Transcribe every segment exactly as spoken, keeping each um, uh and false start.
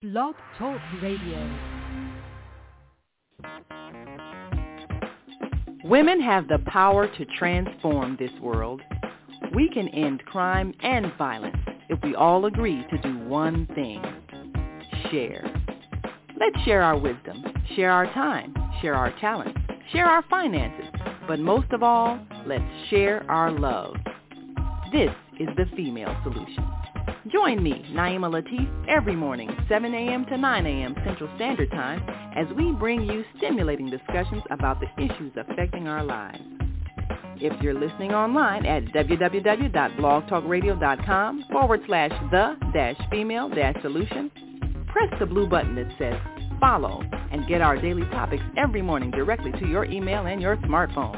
Blog Talk Radio. Women have the power to transform this world. We can end crime and violence if we all agree to do one thing: share. Let's share our wisdom, share our time, share our talents, share our finances, but most of all, let's share our love. This is the Female Solution. Join me, Naima Latif, every morning, seven a.m. to nine a.m. Central Standard Time, as we bring you stimulating discussions about the issues affecting our lives. If you're listening online at www.blogtalkradio.com forward slash the dash female dash solution, press the blue button that says follow and get our daily topics every morning directly to your email and your smartphone.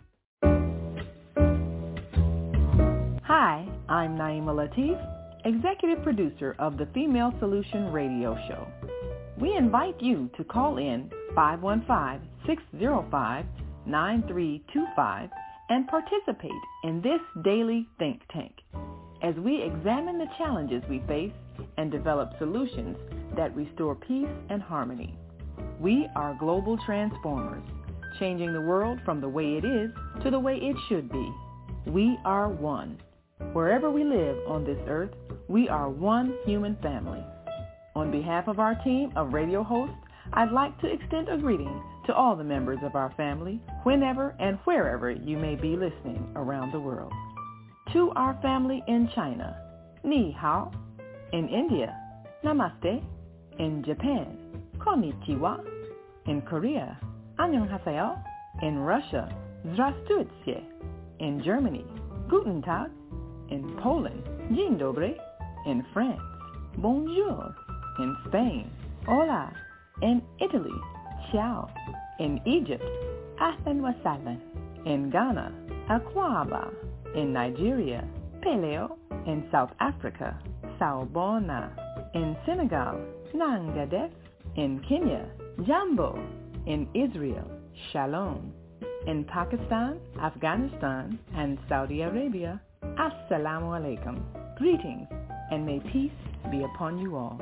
Hi, I'm Naima Latif, Executive Producer of the Female Solution Radio Show. We invite you to call in five one five, six zero five, nine three two five and participate in this daily think tank as we examine the challenges we face and develop solutions that restore peace and harmony. We are global transformers, changing the world from the way it is to the way it should be. We are one. Wherever we live on this earth, we are one human family. On behalf of our team of radio hosts, I'd like to extend a greeting to all the members of our family, whenever and wherever you may be listening around the world. To our family in China, Ni Hao. In India, Namaste. In Japan, Konnichiwa. In Korea, Annyeonghaseyo. In Russia, Здравствуйте. In Germany, Guten Tag. In Poland, Dzień dobry. In France, Bonjour. In Spain, Hola. In Italy, Ciao. In Egypt, Ahlan wa sahlan. In Ghana, Akwaba. In Nigeria, Peleo. In South Africa, Sawubona. In Senegal, Nangadef. In Kenya, Jambo. In Israel, Shalom. In Pakistan, Afghanistan, and Saudi Arabia, Assalamu alaikum. Greetings, and may peace be upon you all.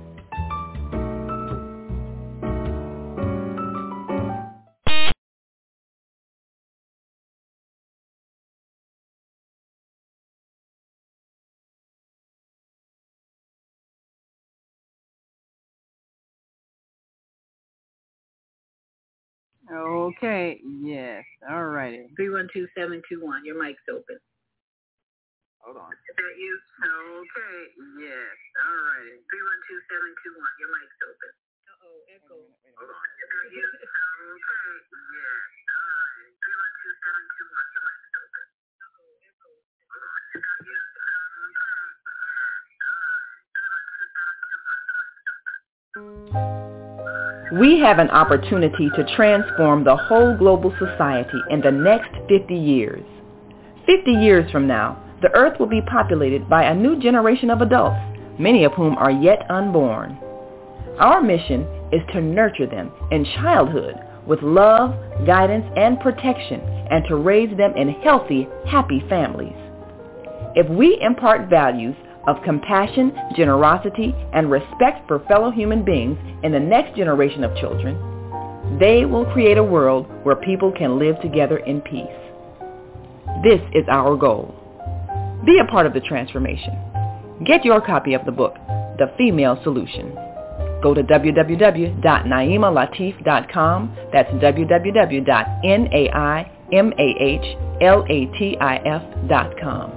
Okay, yes, all righty. three one two, seven two one, your mic's open. Hold on. Is that you? Okay, yes, all righty. three one two, seven two one, your mic's open. Uh-oh, echo. Hold on. Is that you? Okay, yes, all right. three one two, seven two one, your mic's open. Uh-oh, echo. Hold on. Is that you? We have an opportunity to transform the whole global society in the next fifty years. fifty years from now, the earth will be populated by a new generation of adults, many of whom are yet unborn. Our mission is to nurture them in childhood with love, guidance, and protection, and to raise them in healthy, happy families. If we impart values of compassion, generosity, and respect for fellow human beings in the next generation of children, they will create a world where people can live together in peace. This is our goal. Be a part of the transformation. Get your copy of the book, The Female Solution. Go to w w w dot naima latif dot com. That's w w w dot naima latif dot com.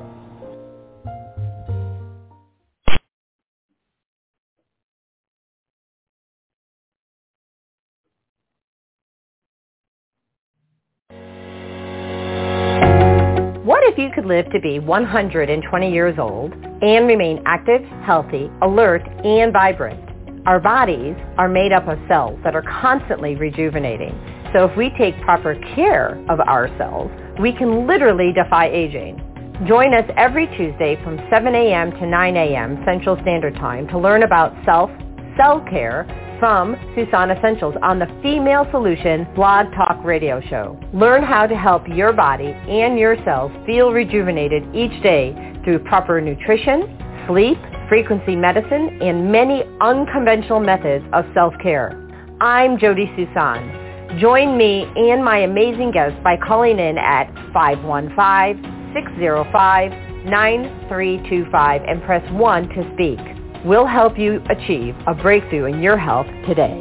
What if you could live to be one hundred twenty years old and remain active, healthy, alert, and vibrant? Our bodies are made up of cells that are constantly rejuvenating. So if we take proper care of our cells, we can literally defy aging. Join us every Tuesday from seven a.m. to nine a.m. Central Standard Time to learn about self, cell care, from Susan Essentials on the Female Solution Blog Talk Radio Show. Learn how to help your body and your cells feel rejuvenated each day through proper nutrition, sleep, frequency medicine, and many unconventional methods of self-care. I'm Jody Susan. Join me and my amazing guests by calling in at five one five, six zero five, nine three two five and press one to speak. We'll help you achieve a breakthrough in your health today.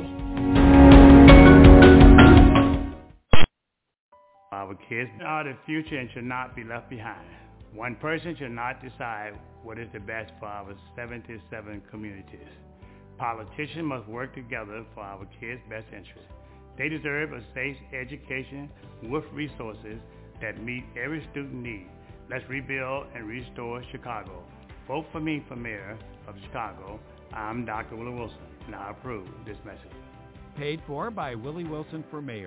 Our kids are the future and should not be left behind. One person should not decide what is the best for our seventy-seven communities. Politicians must work together for our kids' best interests. They deserve a safe education with resources that meet every student need. Let's rebuild and restore Chicago. Vote for me for mayor of Chicago. I'm Doctor Willie Wilson, and I approve this message. Paid for by Willie Wilson for mayor.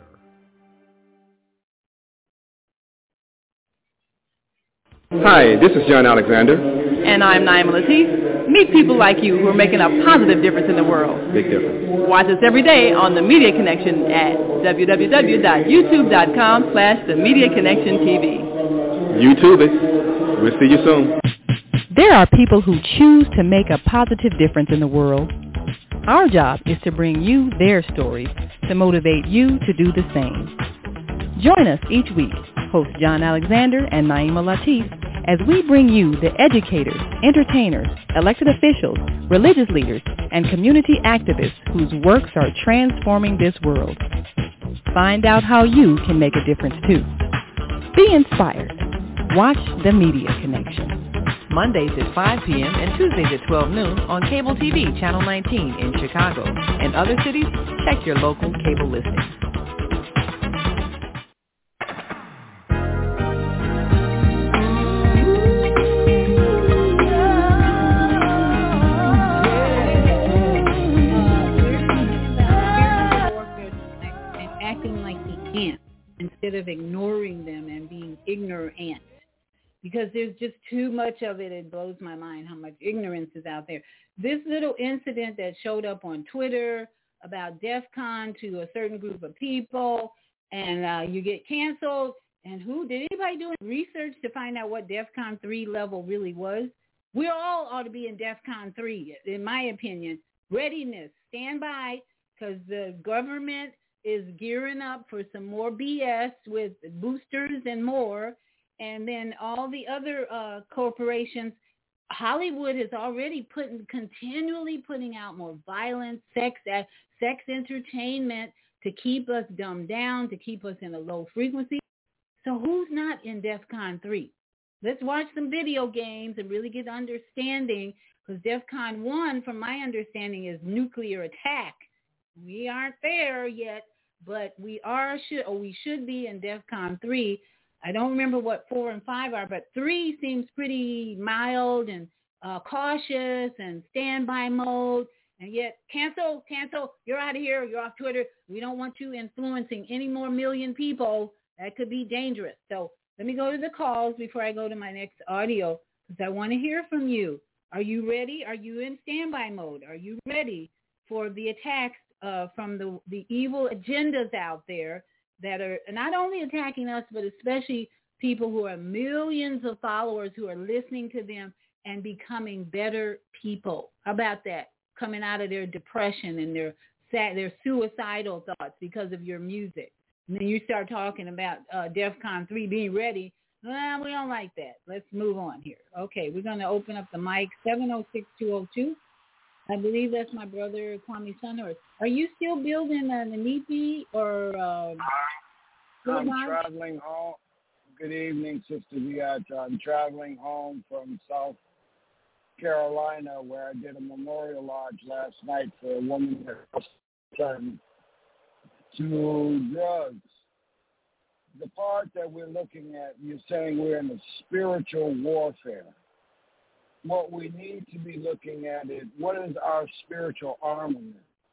Hi, this is John Alexander. And I'm Naima Latif. Meet people like you who are making a positive difference in the world. Big difference. Watch us every day on The Media Connection at w w w dot youtube dot com slash The Media Connection T V. YouTube it. We'll see you soon. There are people who choose to make a positive difference in the world. Our job is to bring you their stories to motivate you to do the same. Join us each week, host John Alexander and Naima Latif, as we bring you the educators, entertainers, elected officials, religious leaders, and community activists whose works are transforming this world. Find out how you can make a difference too. Be inspired. Watch The Media Connection. Mondays at five p.m. and Tuesdays at twelve noon on Cable T V Channel nineteen in Chicago. And other cities, check your local cable listings. Instead of ignoring them and being ignorant, because there's just too much of it. It blows my mind how much ignorance is out there. This little incident that showed up on Twitter about DEF CON to a certain group of people, and uh, you get canceled. And who did anybody do research to find out what DEF CON three level really was? We all ought to be in DEF CON three, in my opinion. Readiness, stand by, because the government is gearing up for some more B S with boosters and more. And then all the other uh, corporations, Hollywood is already putting, continually putting out more violence, sex, uh, sex entertainment to keep us dumbed down, to keep us in a low frequency. So who's not in DEF CON three? Let's watch some video games and really get understanding, because DEF CON one, from my understanding, is nuclear attack. We aren't there yet, but we are should or we should be in DEF CON three. I don't remember what four and five are, but three seems pretty mild and uh, cautious and standby mode. And yet, cancel, cancel. You're out of here. You're off Twitter. We don't want you influencing any more million people. That could be dangerous. So let me go to the calls before I go to my next audio, because I want to hear from you. Are you ready? Are you in standby mode? Are you ready for the attacks Uh, from the the evil agendas out there that are not only attacking us, but especially people who are millions of followers who are listening to them and becoming better people? How about that? Coming out of their depression and their their suicidal thoughts because of your music. And then you start talking about uh, DEF CON three being ready. Well, we don't like that. Let's move on here. Okay, we're going to open up the mic, seven oh six, two oh two. I believe that's my brother, Kwame Sunhurst. Are you still building an Anipi or? Uh, I'm traveling home. Good evening, Sister Beata. I'm traveling home from South Carolina, where I did a memorial lodge last night for a woman that was turned to drugs. The part that we're looking at, you're saying we're in a spiritual warfare. What we need to be looking at is, what is our spiritual armament?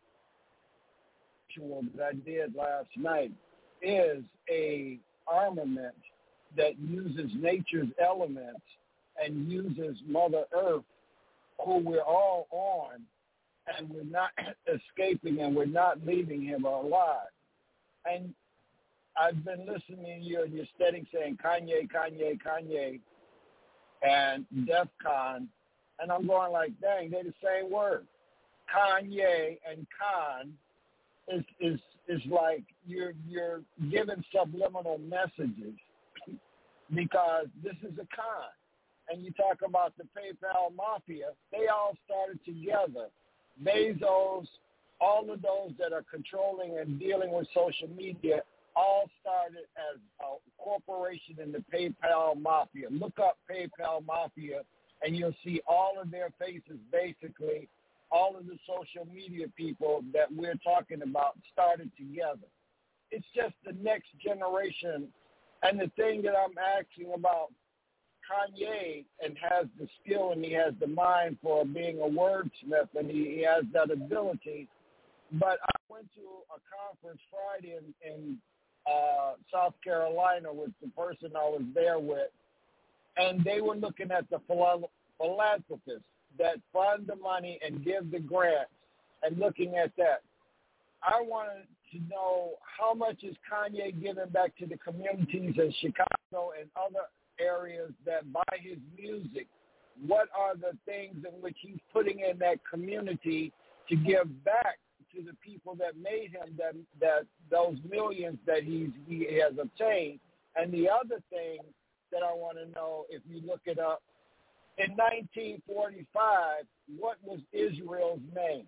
That I did last night is a armament that uses nature's elements and uses Mother Earth, who we're all on, and we're not escaping and we're not leaving him alive. And I've been listening to you, and you're steady saying Kanye, Kanye, Kanye, and DEF CON, And I'm going like, dang, they're the same word. Kanye and Khan is is is like you're you're giving subliminal messages because this is a con. And you talk about the PayPal mafia, they all started together. Bezos, all of those that are controlling and dealing with social media all started as a corporation in the PayPal mafia. Look up PayPal mafia and you'll see all of their faces, basically, all of the social media people that we're talking about started together. It's just the next generation. And the thing that I'm asking about Kanye, and has the skill and he has the mind for being a wordsmith, and he, he has that ability. But I went to a conference Friday in, in uh, South Carolina with the person I was there with, and they were looking at the philo- philanthropists that fund the money and give the grants, and looking at that. I wanted to know how much is Kanye giving back to the communities in Chicago and other areas that buy his music. What are the things in which he's putting in that community to give back to the people that made him that that those millions that he's he has obtained? And the other thing that I want to know, if you look it up, in nineteen forty-five, what was Israel's name?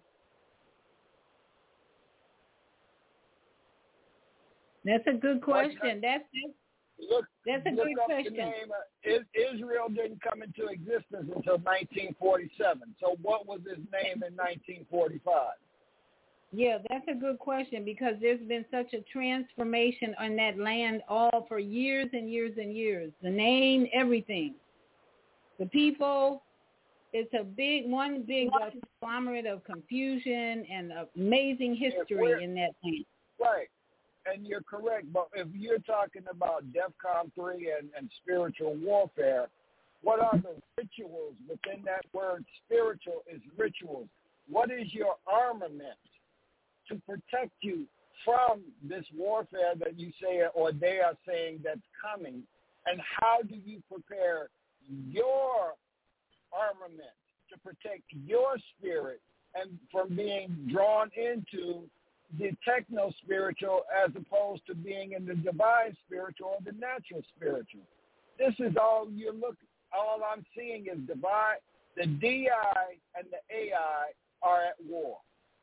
That's a good question. That's Look, That's a look good up question. The name. Uh, Israel didn't come into existence until nineteen forty-seven. So what was his name in nineteen forty-five? Yeah, that's a good question because there's been such a transformation on that land all for years and years and years. The name, everything. The people, it's a big, one big conglomerate of confusion and amazing history in that land. Right. And you're correct, but if you're talking about DEFCON three and, and spiritual warfare, what are the rituals within that word? Spiritual is rituals. What is your armament to protect you from this warfare that you say or they are saying that's coming? And how do you prepare your armament to protect your spirit and from being drawn into the techno-spiritual as opposed to being in the divine spiritual or the natural spiritual? This is all you look, all I'm seeing is divine. The D I and the A I are at war.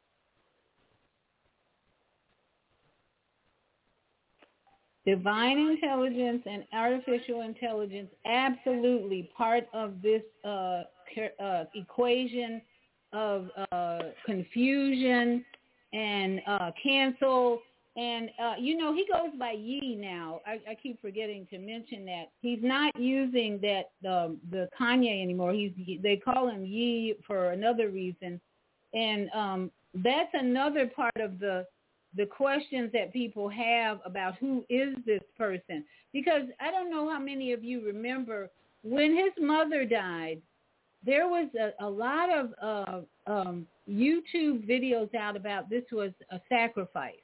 Divine intelligence and artificial intelligence, absolutely part of this uh, uh, equation of uh, confusion and uh, cancel. And, uh, you know, he goes by Ye now. I, I keep forgetting to mention that. He's not using that um, the Kanye anymore. He's They call him Ye for another reason. And um, that's another part of the the questions that people have about who is this person. Because I don't know how many of you remember when his mother died, there was a, a lot of uh, um, YouTube videos out about this was a sacrifice.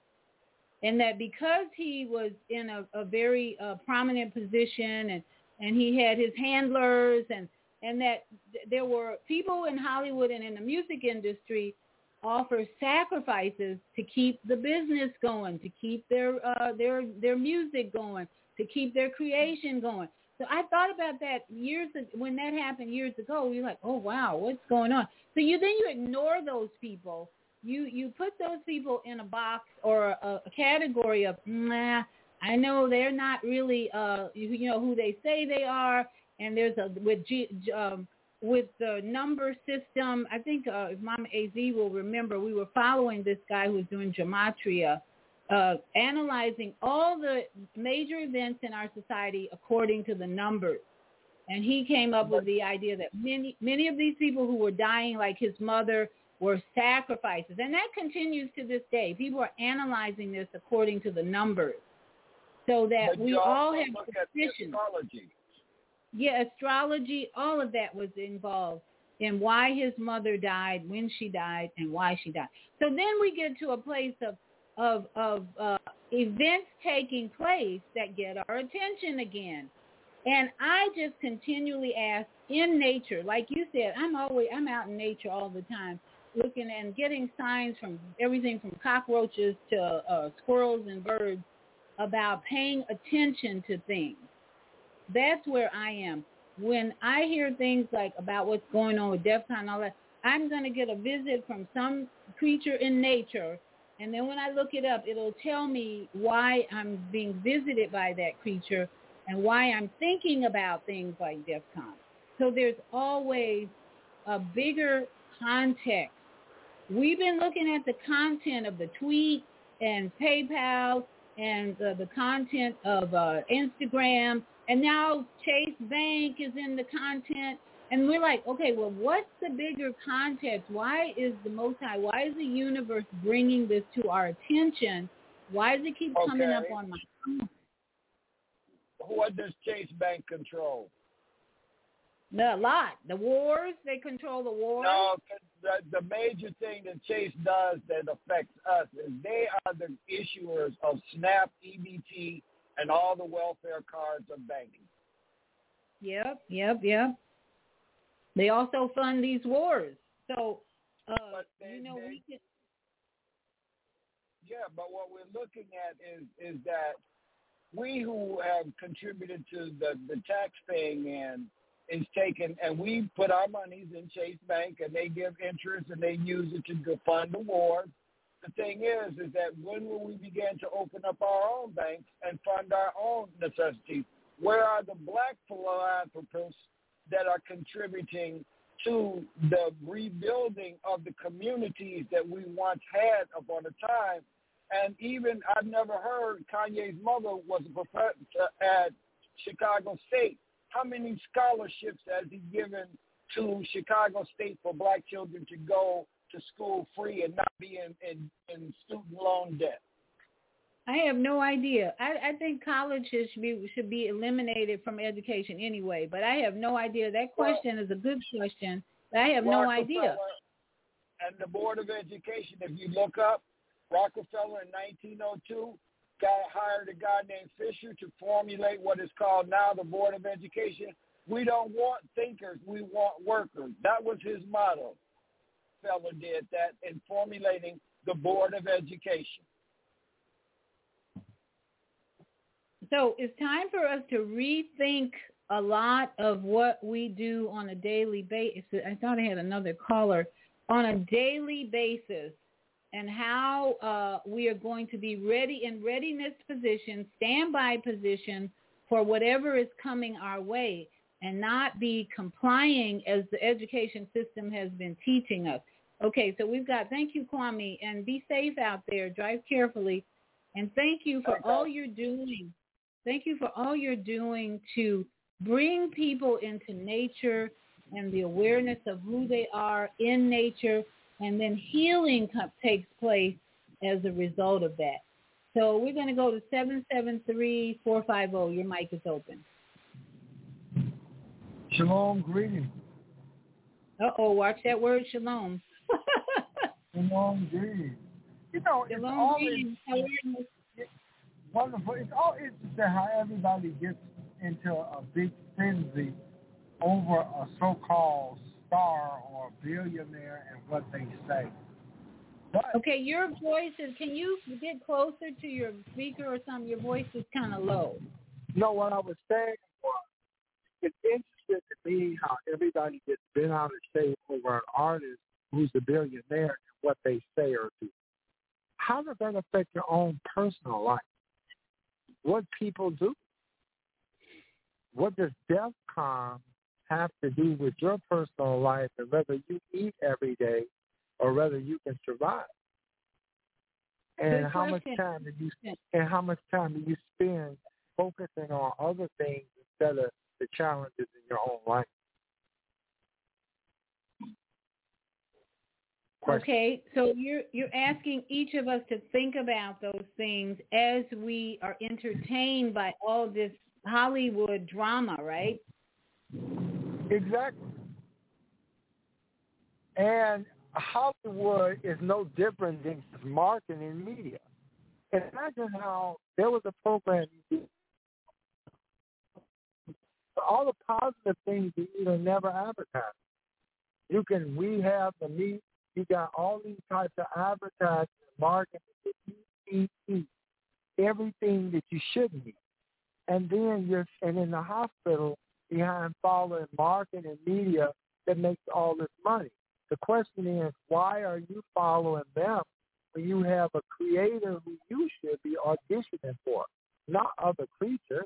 And that because he was in a, a very uh, prominent position and, and he had his handlers and, and that th- there were people in Hollywood and in the music industry offer sacrifices to keep the business going, to keep their uh, their their music going, to keep their creation going. So I thought about that years ago, when that happened years ago. You're like, oh wow, what's going on? So you then you ignore those people. You you put those people in a box or a, a category of nah. I know they're not really uh you, you know who they say they are. And there's a with G, um, with the number system. I think uh, if Mama A Z will remember, we were following this guy who was doing gematria, uh, analyzing all the major events in our society according to the numbers. And he came up with the idea that many many of these people who were dying, like his mother, were sacrifices. And that continues to this day. People are analyzing this according to the numbers, so that but we you all also have look at suspicion. astrology. Yeah, astrology, all of that was involved in why his mother died, when she died, and why she died. So then we get to a place of of, of uh, events taking place that get our attention again. And I just continually ask in nature, like you said, I'm always, I'm out in nature all the time, looking and getting signs from everything from cockroaches to uh, squirrels and birds about paying attention to things. That's where I am. When I hear things like about what's going on with DEF CON and all that, I'm going to get a visit from some creature in nature, and then when I look it up, it'll tell me why I'm being visited by that creature and why I'm thinking about things like DEF CON. So there's always a bigger context. We've been looking at the content of the tweet and PayPal and uh, the content of uh, Instagram, and now Chase Bank is in the content. And we're like, okay, well, what's the bigger context? Why is the Most High, why is the universe bringing this to our attention? Why does it keep okay. coming up on my phone? What does Chase Bank control? A lot. The wars, they control the wars. No, the, the major thing that Chase does that affects us is they are the issuers of SNAP, E B T, and all the welfare cards of banking. Yep, yep, yep. They also fund these wars. So, uh, they, you know, they, we can... Yeah, but what we're looking at is is that we who have contributed to the, the tax paying end is taken, and we put our monies in Chase Bank, and they give interest, and they use it to fund the war. The thing is, is that when will we begin to open up our own banks and fund our own necessities? Where are the black philanthropists that are contributing to the rebuilding of the communities that we once had upon a time? And even, I've never heard, Kanye's mother was a professor at Chicago State. How many scholarships has he given to Chicago State for black children to go to school free and not be in, in, in student loan debt? I have no idea. I, I think colleges should be should be eliminated from education anyway, but I have no idea. That question well, is a good question, but I have no idea. And the Board of Education, if you look up, Rockefeller in nineteen oh two got hired a guy named Fisher to formulate what is called now the Board of Education. We don't want thinkers, we want workers. That was his motto. Rockefeller did that in formulating the Board of Education. So it's time for us to rethink a lot of what we do on a daily basis. I thought I had another caller. On a daily basis, and how uh, we are going to be ready in readiness position, standby position for whatever is coming our way, and not be complying as the education system has been teaching us. Okay, so we've got, thank you, Kwame, and be safe out there. Drive carefully. And thank you for all you're doing. Thank you for all you're doing to bring people into nature and the awareness of who they are in nature, and then healing takes place as a result of that. So we're going to go to seven seven three, four five zero. Your mic is open. Shalom, greetings. Uh-oh, watch that word, shalom. Shalom, greetings. You know, shalom, it's always greetings. It's wonderful. It's all interesting how everybody gets into a big frenzy over a so-called star or billionaire and what they say. But, okay, your voice is, can you get closer to your speaker or something? Your voice is kind of low. No, what I was saying was, it's interesting to me how everybody gets bent out of shape over an artist who's a billionaire and what they say or do. How does that affect your own personal life? What people do? What does DEF CON have to do with your personal life and whether you eat every day or whether you can survive? And Good how much question. time do you and how much time do you spend focusing on other things instead of the challenges in your own life? Question. Okay, so you're you're asking each of us to think about those things as we are entertained by all this Hollywood drama, right? Exactly. And Hollywood is no different than marketing media. Imagine how there was a program all the positive things you need are never advertised. You can rehab the meat. You got all these types of advertising, marketing that you eat, everything that you shouldn't eat. And then you're, and in the hospital, behind following marketing and media that makes all this money. The question is, why are you following them when you have a creator who you should be auditioning for, not other creatures?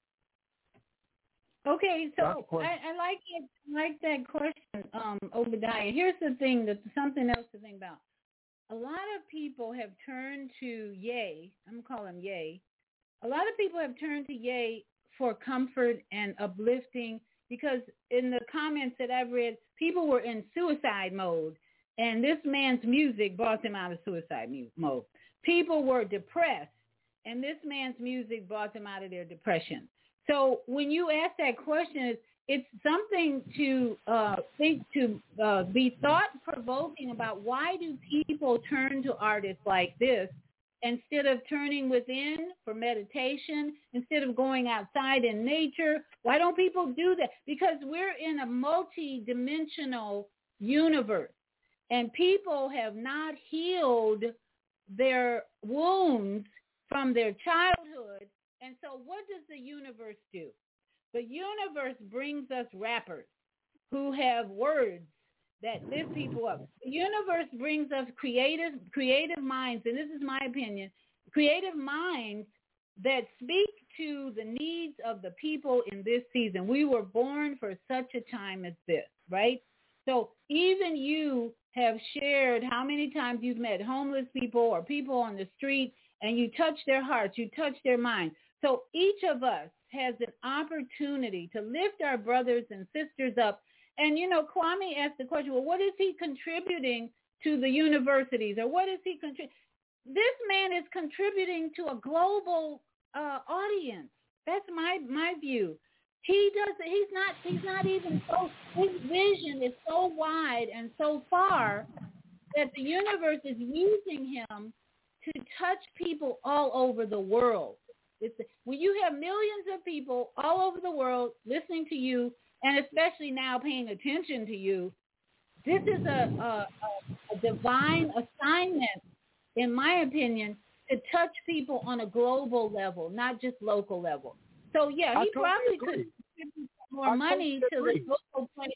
Okay, so I, I like it, like that question, um, Obadiah. Here's the thing, that something else to think about. A lot of people have turned to Ye. I'm gonna call him Ye. A lot of people have turned to Ye for comfort and uplifting, because in the comments that I've read, people were in suicide mode, and this man's music brought them out of suicide mode. People were depressed, and this man's music brought them out of their depression. So when you ask that question, it's something to uh, think, to uh, be thought-provoking about, why do people turn to artists like this instead of turning within for meditation, instead of going outside in nature? Why don't people do that? Because we're in a multi-dimensional universe, and people have not healed their wounds from their childhood. And so what does the universe do? The universe brings us rappers who have words that lift people up. The universe brings us creative creative minds, and this is my opinion, creative minds that speak to the needs of the people in this season. We were born for such a time as this, right? So even you have shared how many times you've met homeless people or people on the street, and you touch their hearts, you touch their minds. So each of us has an opportunity to lift our brothers and sisters up. And, you know, Kwame asked the question, well, what is he contributing to the universities, or what is he contributing? This man is contributing to a global uh, audience. That's my my view. He does. He's not. He's not even so. His vision is so wide and so far that the universe is using him to touch people all over the world. It's, when you have millions of people all over the world listening to you, and especially now paying attention to you, this is a, a, a divine assignment, in my opinion, to touch people on a global level, not just local level. So, yeah, he probably could contribute more I money to totally the local place.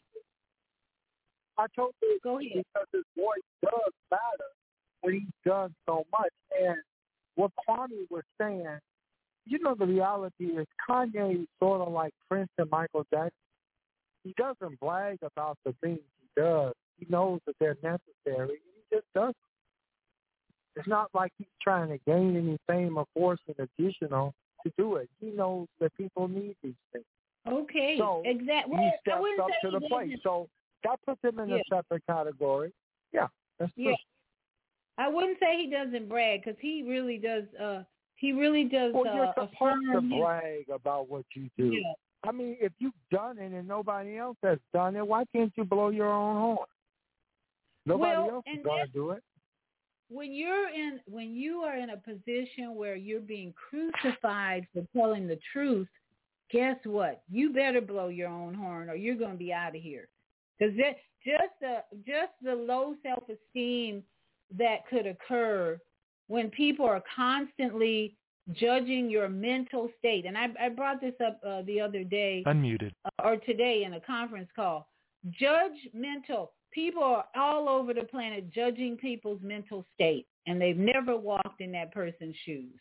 I totally Go agree, ahead. because his voice does matter when he's done so much. And what Kwame was saying, you know, the reality is Kanye is sort of like Prince and Michael Jackson. He doesn't brag about the things he does. He knows that they're necessary, and he just does. It's not like he's trying to gain any fame or force an additional to do it. He knows that people need these things. Okay, so exactly. He Well, I steps wouldn't up say to the he plate. doesn't. So that puts him in Yeah. a separate category. Yeah, that's true. Yeah. I wouldn't say he doesn't brag, because he really does. Uh, he really does. Well, you're uh, supposed to affirm his- brag about what you do. Yeah. I mean, if you've done it and nobody else has done it, why can't you blow your own horn? Nobody Well, else is and going to do it. When you're in, when you are in a position where you're being crucified for telling the truth, guess what? You better blow your own horn, or you're going to be out of here. Because just the just the low self-esteem that could occur when people are constantly judging your mental state. And I, I brought this up uh, the other day. Unmuted. Uh, or today in a conference call. Judgmental. People are all over the planet judging people's mental state, and they've never walked in that person's shoes.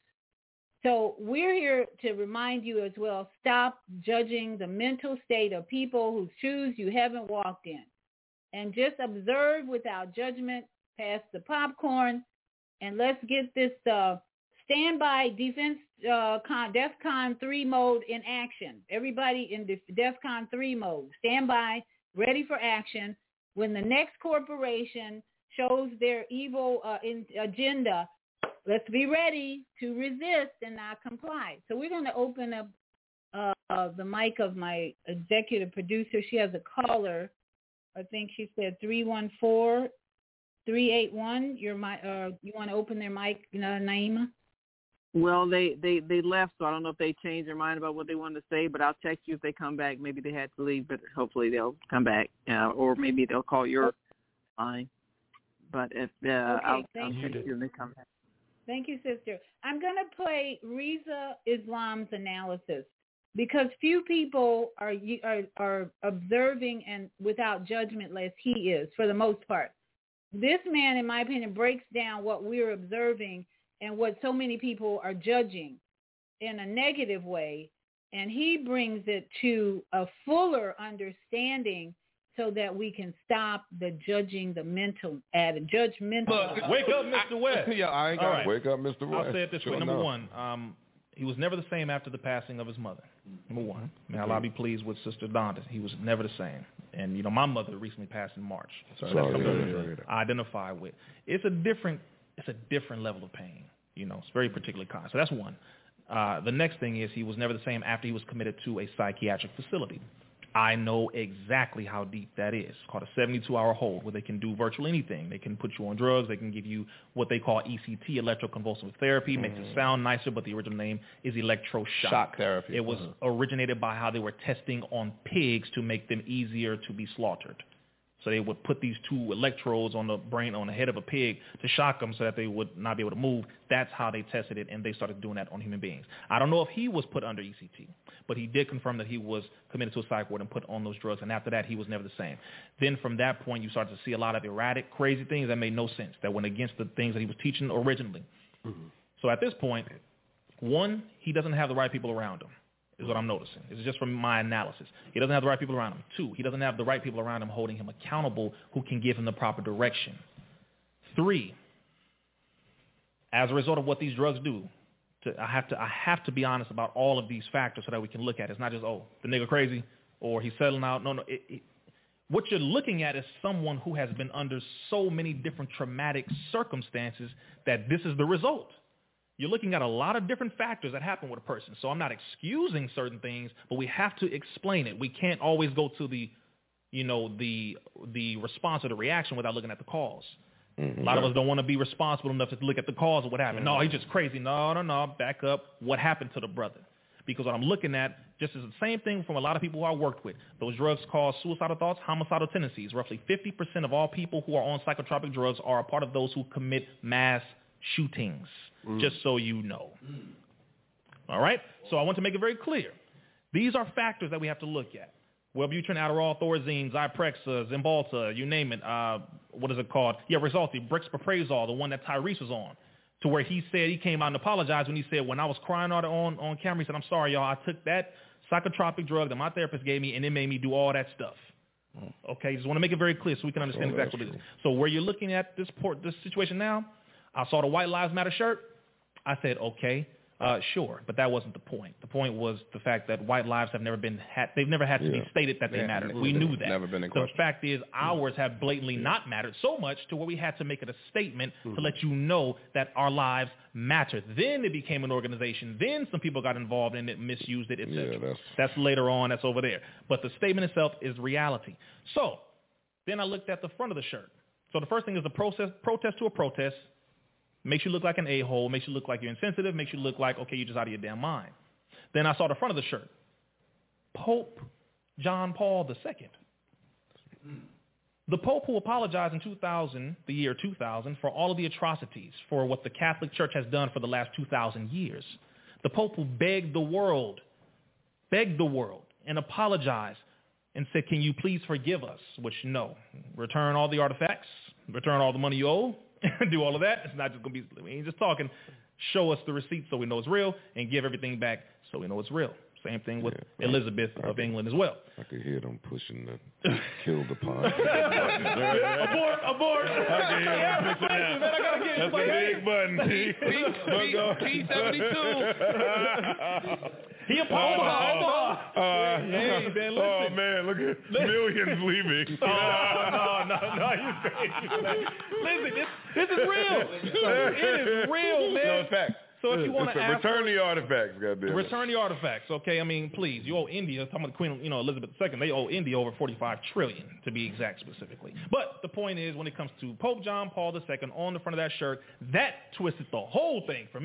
So we're here to remind you as well, stop judging the mental state of people whose shoes you haven't walked in. And just observe without judgment, pass the popcorn, and let's get this uh, standby defense uh, con, DEFCON three mode in action. Everybody in the DEFCON three mode. Stand by, ready for action. When the next corporation shows their evil uh, in, agenda, let's be ready to resist and not comply. So we're going to open up uh, uh, the mic of my executive producer. She has a caller. I think she said three one four, three eight one. Your mi- uh, you want to open their mic, uh, Naima? Well, they, they, they left, so I don't know if they changed their mind about what they wanted to say, but I'll text you if they come back. Maybe they had to leave, but hopefully they'll come back, uh, or maybe they'll call your line. But if uh, okay, I'll, thank I'll text you when they come back. Thank you, sister. I'm going to play Reza Islam's analysis because few people are, are are observing and without judgment as he is for the most part. This man, in my opinion, breaks down what we're observing and what so many people are judging in a negative way, and he brings it to a fuller understanding so that we can stop the judging, the mental, at a judgmental. Look, wake up, Mister West. Yeah, I ain't got to right. wake up, Mister West. I'll say it this sure way. Number enough. one, um, he was never the same after the passing of his mother. Number one. May Allah be pleased with Sister Donda. He was never the same. And, you know, my mother recently passed in March. So Sorry, that's something yeah, to yeah, yeah. identify with. It's a different, it's a different level of pain. You know, it's very particularly kind. So that's one. Uh, the next thing is he was never the same after he was committed to a psychiatric facility. I know exactly how deep that is. It's called a seventy-two hour hold where they can do virtually anything. They can put you on drugs. They can give you what they call E C T, electroconvulsive therapy. Mm-hmm. Makes it sound nicer, but the original name is electroshock. Shock therapy. It was uh-huh. originated by how they were testing on pigs to make them easier to be slaughtered. So they would put these two electrodes on the brain, on the head of a pig to shock them so that they would not be able to move. That's how they tested it, and they started doing that on human beings. I don't know if he was put under E C T, but he did confirm that he was committed to a psych ward and put on those drugs, and after that, he was never the same. Then from that point, you started to see a lot of erratic, crazy things that made no sense, that went against the things that he was teaching originally. Mm-hmm. So at this point, one, he doesn't have the right people around him. Is what I'm noticing. This is just from my analysis. He doesn't have the right people around him. Two, he doesn't have the right people around him holding him accountable who can give him the proper direction. Three, as a result of what these drugs do, to, I have to I have to be honest about all of these factors so that we can look at it. It's not just, oh, the nigga crazy or he's settling out. No, no. It, it, what you're looking at is someone who has been under so many different traumatic circumstances that this is the result. You're looking at a lot of different factors that happen with a person. So I'm not excusing certain things, but we have to explain it. We can't always go to the, you know, the the response or the reaction without looking at the cause. Mm-hmm. A lot of us don't want to be responsible enough to look at the cause of what happened. Mm-hmm. No, he's just crazy. No, no, no. Back up. What happened to the brother? Because what I'm looking at just is the same thing from a lot of people who I worked with. Those drugs cause suicidal thoughts, homicidal tendencies. Roughly fifty percent of all people who are on psychotropic drugs are a part of those who commit mass shootings. Mm. Just so you know. Mm. All right? So I want to make it very clear. These are factors that we have to look at. Wellbutrin, Adderall, Thorazine, Zyprexa, Zymbalta, you name it. Uh, what is it called? Yeah, Rexulti, Brexpiprazole, the one that Tyrese was on, to where he said he came out and apologized when he said, when I was crying out on, on camera, he said, I'm sorry, y'all. I took that psychotropic drug that my therapist gave me, and it made me do all that stuff. Mm. Okay? Just want to make it very clear so we can understand oh, exactly what it is. So where you're looking at this port, this situation now, I saw the White Lives Matter shirt. I said, okay, uh, sure, but that wasn't the point. The point was the fact that white lives have never been had, they've never had to yeah. be stated that they yeah, matter. We knew that. Never been in the question. fact is ours have blatantly yeah. not mattered so much to where we had to make it a statement mm-hmm. to let you know that our lives matter. Then it became an organization. Then some people got involved in it, misused it, et cetera. Yeah, that's... that's later on. That's over there. But the statement itself is reality. So then I looked at the front of the shirt. So the first thing is the process, protest to a protest. Makes you look like an a-hole, makes you look like you're insensitive, makes you look like, okay, you're just out of your damn mind. Then I saw the front of the shirt. Pope John Paul the Second. The Pope who apologized in two thousand, the year two thousand, for all of the atrocities, for what the Catholic Church has done for the last two thousand years. The Pope who begged the world, begged the world, and apologized and said, can you please forgive us? Which, no. Return all the artifacts, return all the money you owe, do all of that. It's not just going to be, we ain't just talking. Show us the receipt so we know it's real and give everything back so we know it's real. Same thing with yeah, Elizabeth I, I of could, England as well. I could hear them pushing the kill the pond. abort, abort. I can hear them pushing that. Man, I gotta get That's like, a big button. P seventy-two. He apologized. Uh, uh, hey, man, listen. Oh, man, look at millions leaving. Oh, no, no, no, you crazy. Listen, this, this is real. It is real, man. No, it's fact. So if you want to return the artifacts, goddamn. Return the artifacts, okay? I mean, please, you owe India. Talking about Queen, you know, Elizabeth the Second, they owe India over forty-five trillion dollars to be exact, specifically. But the point is, when it comes to Pope John Paul the Second on the front of that shirt, that twisted the whole thing for me.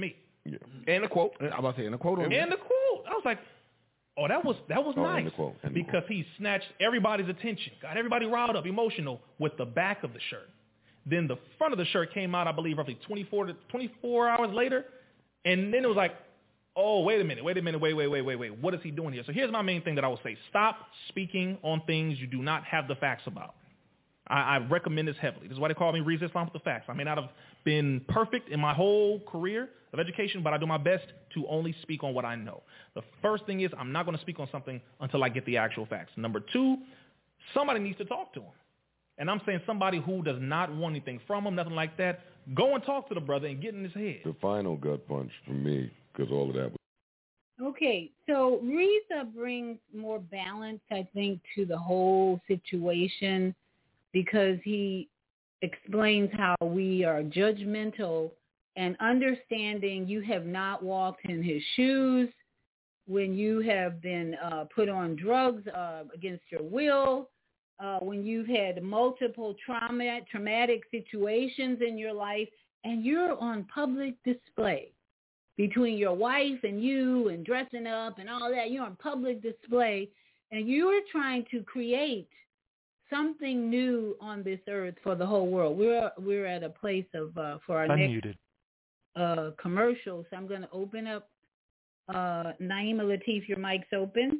Yeah. And the quote. I'm about to say, and the quote on And the quote. I was like, oh, that was that was oh, nice. and the quote. And the because quote. he snatched everybody's attention, got everybody riled up, emotional with the back of the shirt. Then the front of the shirt came out, I believe, roughly twenty-four to twenty-four hours later. And then it was like, oh, wait a minute, wait a minute, wait, wait, wait, wait, wait. What is he doing here? So here's my main thing that I will say. Stop speaking on things you do not have the facts about. I, I recommend this heavily. This is why they call me Reason Islam with the facts. I may not have been perfect in my whole career of education, but I do my best to only speak on what I know. The first thing is I'm not going to speak on something until I get the actual facts. Number two, somebody needs to talk to him. And I'm saying somebody who does not want anything from him, nothing like that, go and talk to the brother and get in his head. The final gut punch for me, because all of that was... Okay, so Reza brings more balance, I think, to the whole situation because he explains how we are judgmental and understanding you have not walked in his shoes when you have been uh, put on drugs uh, against your will, uh, when you've had multiple trauma, traumatic situations in your life, and you're on public display between your wife and you and dressing up and all that. You're on public display, and you're trying to create something new on this earth for the whole world. We're we're at a place of uh, for our Unmuted. next uh, commercial. So I'm going to open up. Uh, Naima Latif, your mic's open,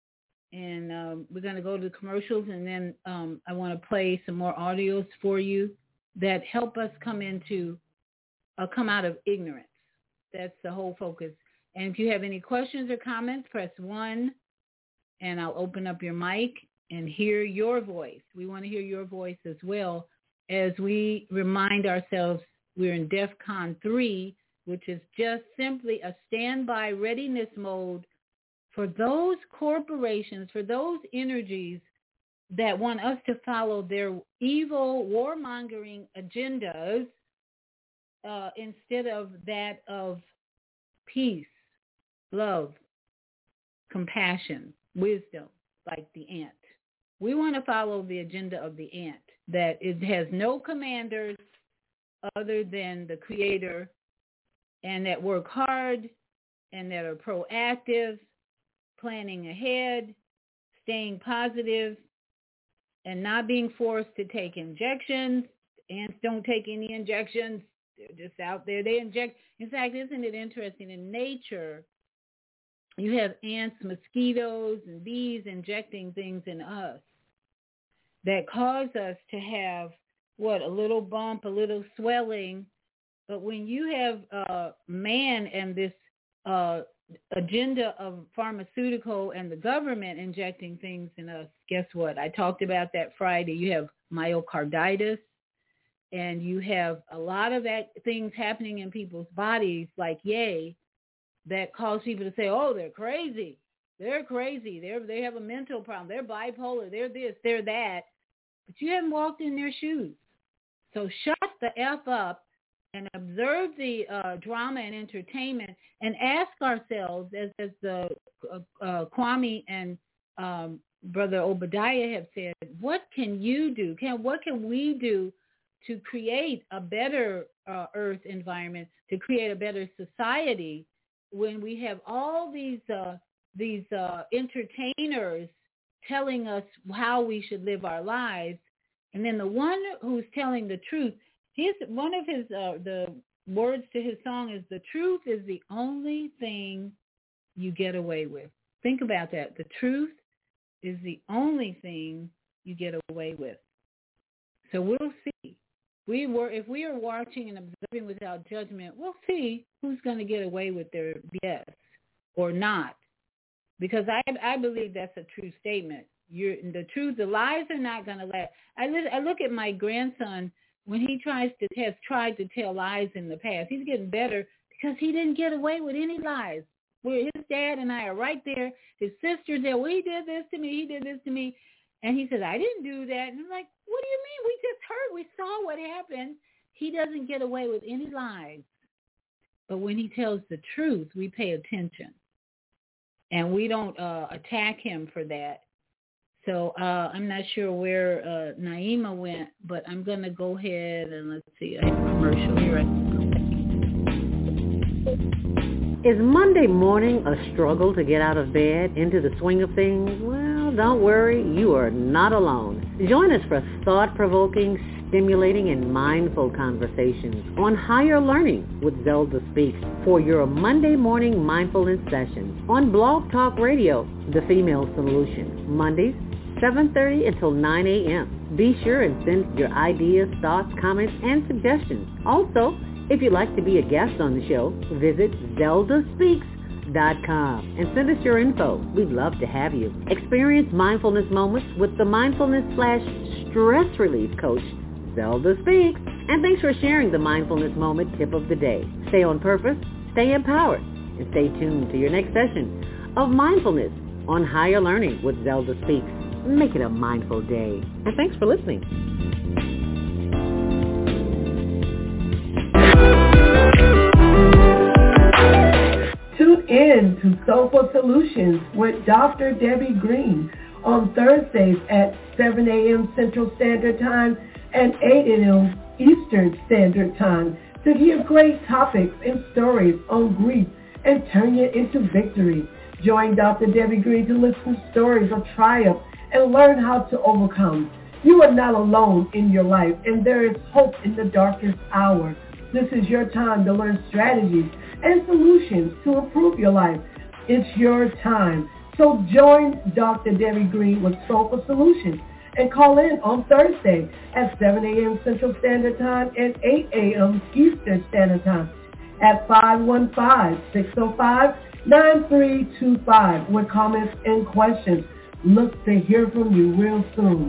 and um, we're going to go to the commercials, and then um, I want to play some more audios for you that help us come into uh, come out of ignorance. That's the whole focus. And if you have any questions or comments, press one, and I'll open up your mic and hear your voice. We want to hear your voice as well as we remind ourselves we're in DEFCON three, which is just simply a standby readiness mode for those corporations, for those energies that want us to follow their evil warmongering agendas uh, instead of that of peace, love, compassion, wisdom, like the ant. We want to follow the agenda of the ant, that it has no commanders other than the creator, and that work hard and that are proactive, planning ahead, staying positive, and not being forced to take injections. Ants don't take any injections. They're just out there. They inject. In fact, isn't it interesting? In nature, you have ants, mosquitoes, and bees injecting things in us that cause us to have, what, a little bump, a little swelling. But when you have uh, man and this uh, agenda of pharmaceutical and the government injecting things in us, guess what? I talked about that Friday. You have myocarditis, and you have a lot of that, things happening in people's bodies, like yay, that cause people to say, oh, they're crazy. They're crazy. They're, they have a mental problem. They're bipolar. They're this, they're that. But you haven't walked in their shoes. So shut the F up and observe the uh, drama and entertainment, and ask ourselves, as, as the uh, uh, Kwame and um, Brother Obadiah have said, what can you do? Can what can we do to create a better uh, earth environment, to create a better society, when we have all these uh, these uh, entertainers telling us how we should live our lives, and then the one who's telling the truth, his one of his uh, the words to his song is, the truth is the only thing you get away with. Think about that. The truth is the only thing you get away with. So we'll see. We were if we are watching and observing without judgment, we'll see who's going to get away with their B S or not. Because I I believe that's a true statement. You're, the truth, the lies are not going to last. I, li- I look at my grandson when he tries to has tried to tell lies in the past. He's getting better because he didn't get away with any lies. Where his dad and I are right there. His sister's there. Well, he did this to me. He did this to me. And he says, I didn't do that. And I'm like, what do you mean? We just heard. We saw what happened. He doesn't get away with any lies. But when he tells the truth, we pay attention. And we don't uh, attack him for that. So uh, I'm not sure where uh, Naima went, but I'm going to go ahead and let's see. I have a commercial here. Is Monday morning a struggle to get out of bed, into the swing of things? Well, don't worry, you are not alone. Join us for thought-provoking, stimulating, and mindful conversations on higher learning with Zelda Speaks for your Monday morning mindfulness sessions on Blog Talk Radio, The Female Solution, Mondays, seven thirty until nine a.m. Be sure and send your ideas, thoughts, comments, and suggestions. Also, if you'd like to be a guest on the show, visit zelda speaks dot com and send us your info. We'd love to have you. Experience mindfulness moments with the mindfulness slash stress relief coach, Zelda Speaks. And thanks for sharing the mindfulness moment tip of the day. Stay on purpose, stay empowered, and stay tuned to your next session of Mindfulness on Higher Learning with Zelda Speaks. Make it a mindful day. And thanks for listening. Tune in to Soulful Solutions with Doctor Debbie Green on Thursdays at seven a.m. Central Standard Time and eight a.m. Eastern Standard Time to hear great topics and stories on grief and turn it into victory. Join Doctor Debbie Green to listen to stories of triumph and learn how to overcome. You are not alone in your life, and there is hope in the darkest hour. This is your time to learn strategies and solutions to improve your life. It's your time. So join Doctor Debbie Green with Soulful Solutions and call in on Thursday at seven a.m. Central Standard Time and eight a.m. Eastern Standard Time at five one five, six oh five, nine three two five with comments and questions. Look to hear from you real soon.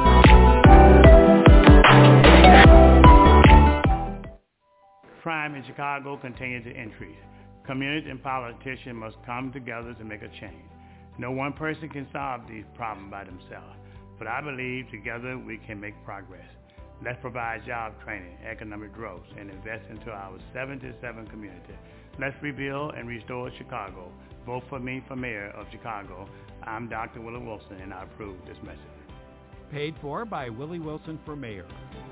Crime in Chicago continues to increase. Communities and politicians must come together to make a change. No one person can solve these problems by themselves, but I believe together we can make progress. Let's provide job training, economic growth, and invest into our seventy-seven communities. Let's rebuild and restore Chicago. Vote for me for mayor of Chicago. I'm Doctor Willie Wilson, and I approve this message. Paid for by Willie Wilson for mayor.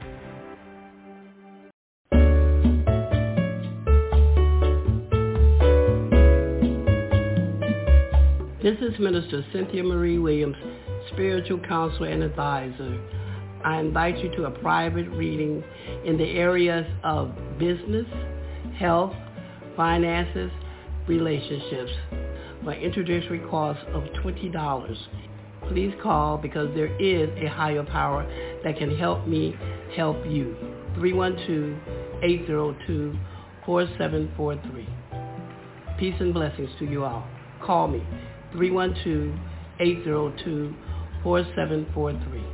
This is Minister Cynthia Marie Williams, spiritual counselor and advisor. I invite you to a private reading in the areas of business, health, finances, relationships for introductory cost of twenty dollars. Please call because there is a higher power that can help me help you. three one two, eight zero two, four seven four three. Peace and blessings to you all. Call me, three one two, eight zero two, four seven four three.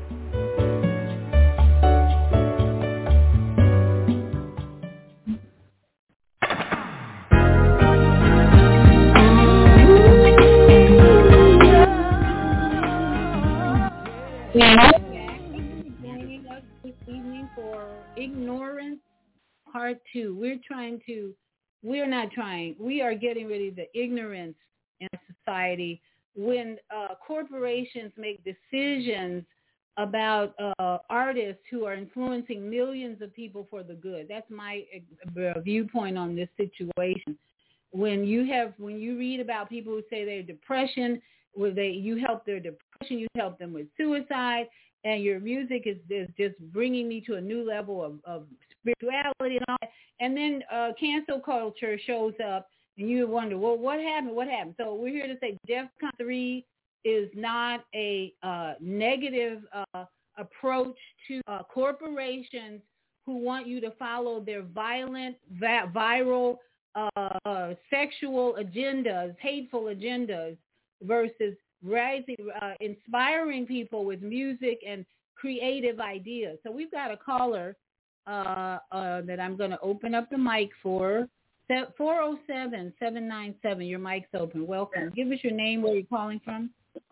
Ignorance part two. We're trying to, we're not trying, we are getting rid of the ignorance in society when uh, corporations make decisions about uh, artists who are influencing millions of people for the good. That's my uh, viewpoint on this situation. When you have, when you read about people who say they're depression, where they, you help their depression, you help them with suicide, and your music is, is just bringing me to a new level of, of spirituality and all that. And then uh, cancel culture shows up, and you wonder, well, what happened? What happened? So we're here to say DEFCON three is not a uh, negative uh, approach to uh, corporations who want you to follow their violent, va- viral, uh, uh, sexual agendas, hateful agendas, versus rising, uh, inspiring people with music and creative ideas. So we've got a caller uh, uh, that I'm going to open up the mic for. four oh seven, seven nine seven, your mic's open. Welcome. Give us your name, where you're calling from.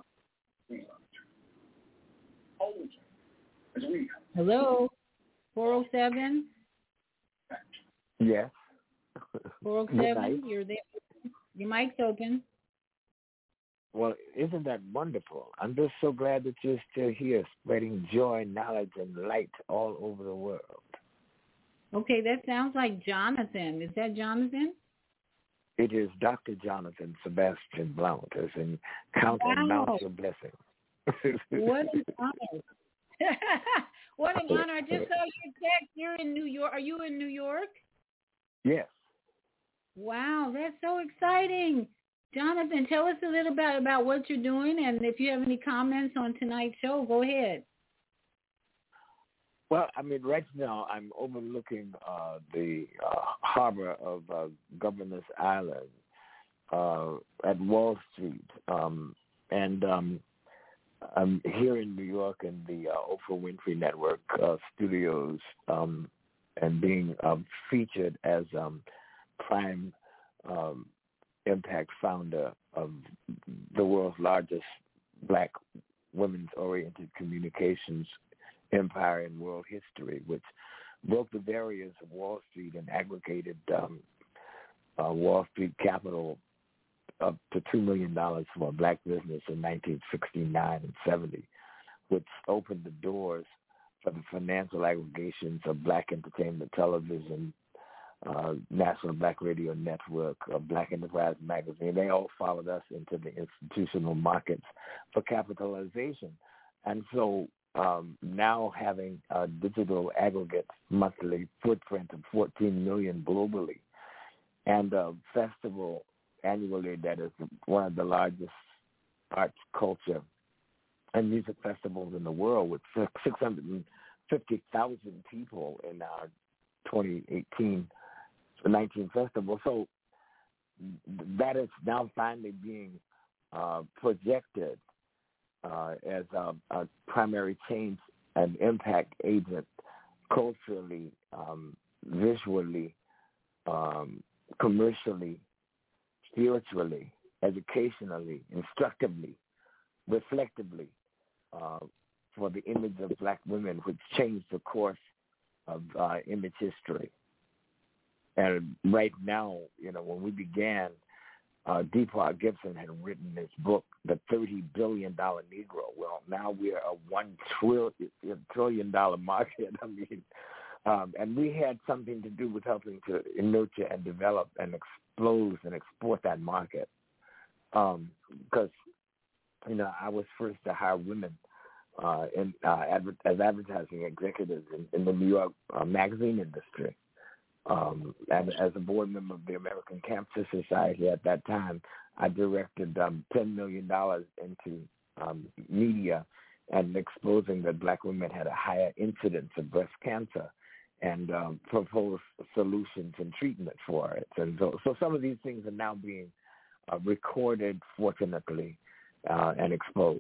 Hello, four oh seven? Yes. four oh seven, you're there. Your mic's open. Well, isn't that wonderful? I'm just so glad that you're still here, spreading joy, knowledge, and light all over the world. Okay, that sounds like Jonathan. Is that Jonathan? It is Doctor Jonathan Sebastian Blount, as in count wow. and mount your blessings. What an honor. What an honor. I just saw your text. You're in New York. Are you in New York? Yes. Wow, that's so exciting. Jonathan, tell us a little bit about what you're doing, and if you have any comments on tonight's show, go ahead. Well, I mean, right now I'm overlooking uh, the uh, harbor of uh, Governor's Island uh, at Wall Street, um, and um, I'm here in New York in the uh, Oprah Winfrey Network uh, studios, um, and being uh, featured as um, Prime um, Impact founder of the world's largest black women's-oriented communications empire in world history, which broke the barriers of Wall Street and aggregated um, uh, Wall Street capital up to two million dollars for a black business in nineteen sixty-nine and seventy, which opened the doors for the financial aggregations of Black Entertainment Television, uh, National Black Radio Network, uh, Black Enterprise Magazine. They all followed us into the institutional markets for capitalization. And so um, now having a digital aggregate monthly footprint of fourteen million globally, and a festival annually that is one of the largest arts, culture, and music festivals in the world, with six hundred fifty thousand people in our twenty eighteen nineteen festival. So that is now finally being uh, projected uh, as a, a primary change and impact agent culturally, um, visually, um, commercially, spiritually, educationally, instructively, reflectively, uh, for the image of black women, which changed the course of uh, image history. And right now, you know, when we began, uh, Deepak Gibson had written this book, The thirty billion dollars Negro. Well, now we're a one trillion dollars market. I mean, um, and we had something to do with helping to nurture and develop and explode and export that market. Um, because, you know, I was first to hire women uh, in, uh, adver- as advertising executives in, in the New York uh, magazine industry. Um, and as a board member of the American Cancer Society at that time, I directed um, ten million dollars into um, media and exposing that black women had a higher incidence of breast cancer, and um, proposed solutions and treatment for it. And so, so some of these things are now being uh, recorded, fortunately, uh, and exposed.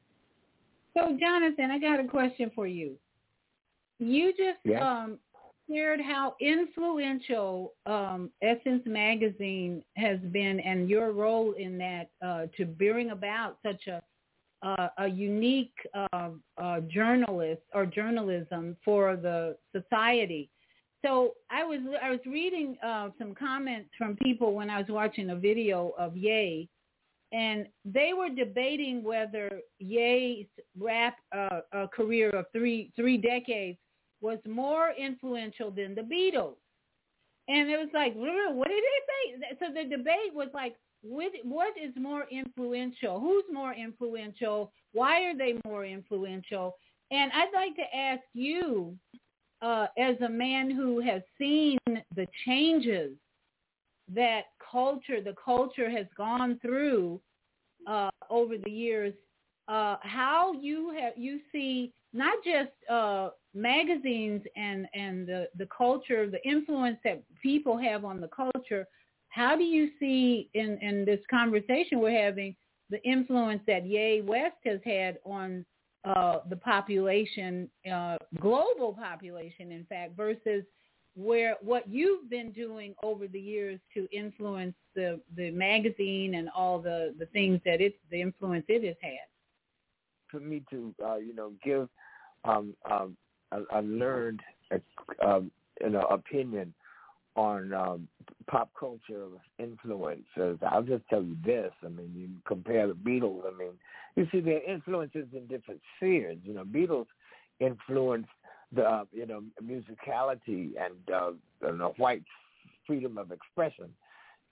So, Jonathan, I got a question for you. You just yes? um, shared how influential um, Essence Magazine has been and your role in that uh, to bring about such a uh, a unique uh, uh, journalist or journalism for the society. So I was I was reading uh, some comments from people when I was watching a video of Ye, and they were debating whether Ye's rap uh, uh, career of three three decades was more influential than the Beatles. And it was like, what did they say? So the debate was like, what, what is more influential? Who's more influential? Why are they more influential? And I'd like to ask you, uh, as a man who has seen the changes that culture, the culture has gone through uh, over the years, uh, how you have you see not just uh, magazines and, and the, the culture, the influence that people have on the culture, how do you see in, in this conversation we're having the influence that Ye West has had on uh, the population, uh, global population, in fact, versus where what you've been doing over the years to influence the, the magazine and all the, the things that it, the influence it has had? For me to, uh, you know, give um, um, a, a learned, uh, um, you know, opinion on um, pop culture influences. I'll just tell you this. I mean, you compare the Beatles. I mean, you see their influences in different spheres. You know, Beatles influenced the, uh, you know, musicality and, uh, you know, white freedom of expression.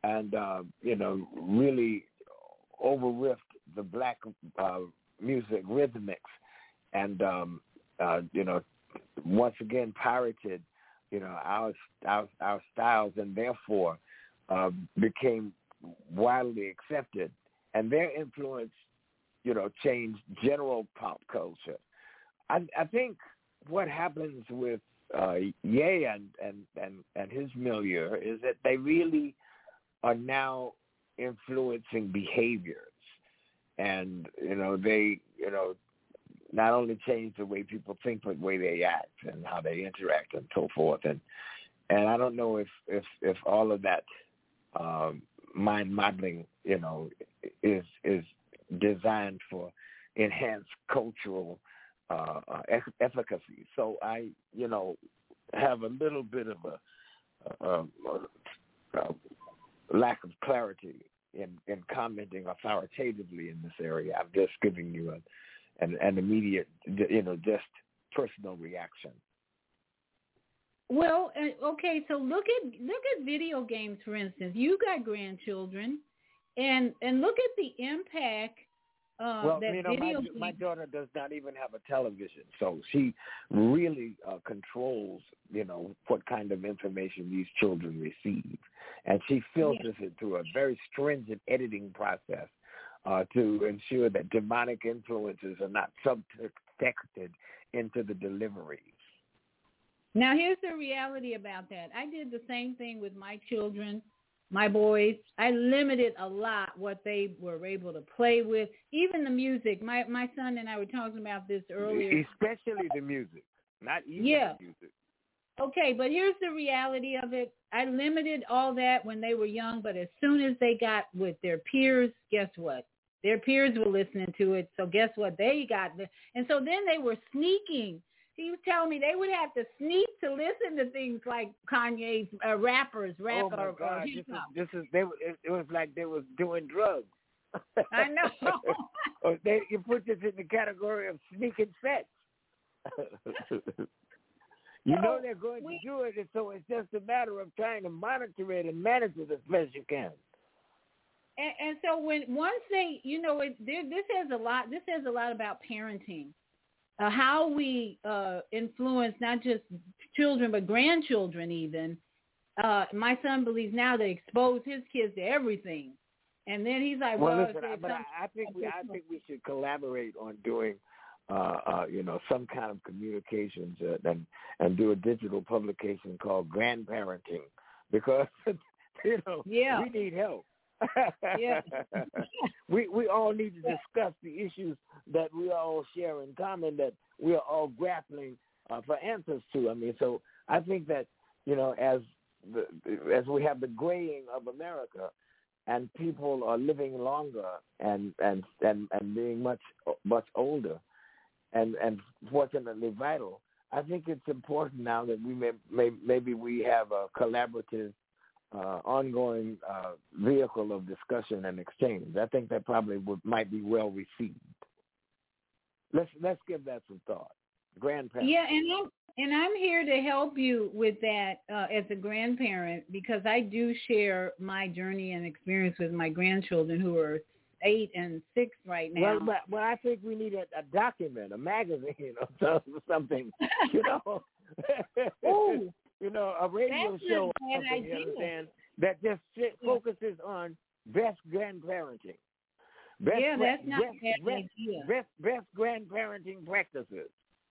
and uh, you know, really overriffed the black uh, music rhythmics, and um, uh, you know, once again pirated, you know, our our, our styles, and therefore uh, became widely accepted, and their influence, you know, changed general pop culture. I, I think what happens with uh, Ye and, and, and, and his milieu is that they really are now influencing behaviors. And, you know, they, you know, not only change the way people think, but the way they act and how they interact and so forth. And and I don't know if, if, if all of that um, mind modeling, you know, is is designed for enhanced cultural uh, uh, efficacy. So I, you know, have a little bit of a, a, a, a lack of clarity in, in commenting authoritatively in this area. I'm just giving you a, an, an immediate, you know, just personal reaction. Well, uh, okay, so look at look at video games, for instance. You got grandchildren, and and look at the impact uh, well, that you know, video my, games. my daughter does not even have a television, so she really uh, controls, you know, what kind of information these children receive, and she filters yeah. it through a very stringent editing process uh, to ensure that demonic influences are not subtexted into the deliveries. Now, here's the reality about that. I did the same thing with my children, my boys. I limited a lot what they were able to play with, even the music. My my son and I were talking about this earlier. Especially the music, not even yeah. the music. Okay, but here's the reality of it. I limited all that when they were young, but as soon as they got with their peers, guess what? Their peers were listening to it, so guess what? They got the, and so then they were sneaking. He was telling me they would have to sneak to listen to things like Kanye's uh, rappers, rap oh my or, God, or hip hop. This is, this is they. It, it was like they was doing drugs. I know. Or they, you put this in the category of sneaking sex. You know they're going we, to do it, and so it's just a matter of trying to monitor it and manage it as best you can. And, and so when once they, you know, it, this has a lot. This has a lot about parenting. Uh, how we uh, influence not just children but grandchildren even. Uh, my son believes now they expose his kids to everything, and then he's like, "Well, well listen, if but I, I think we I think we should collaborate on doing, uh, uh, you know, some kind of communications uh, and and do a digital publication called Grandparenting, because you know yeah. we need help." yeah. we we all need to discuss the issues that we all share in common, that we are all grappling uh, for answers to. I mean, so I think that, you know, as the, as we have the graying of America, and people are living longer and and and, and being much much older, and and fortunately vital, I think it's important now that we may, may maybe we have a collaborative Uh, ongoing uh, vehicle of discussion and exchange. I think that probably would, might be well received. Let's let's give that some thought. Grandparents. Yeah, and I'm and I'm here to help you with that uh, as a grandparent, because I do share my journey and experience with my grandchildren who are eight and six right now. Well, but, well I think we need a, a document, a magazine, or something. You know. Ooh. You know, a radio That's show, a bad idea. You understand, that just focuses on best grandparenting. Best yeah, gra- that's not best, a bad best, idea. Best, best grandparenting practices.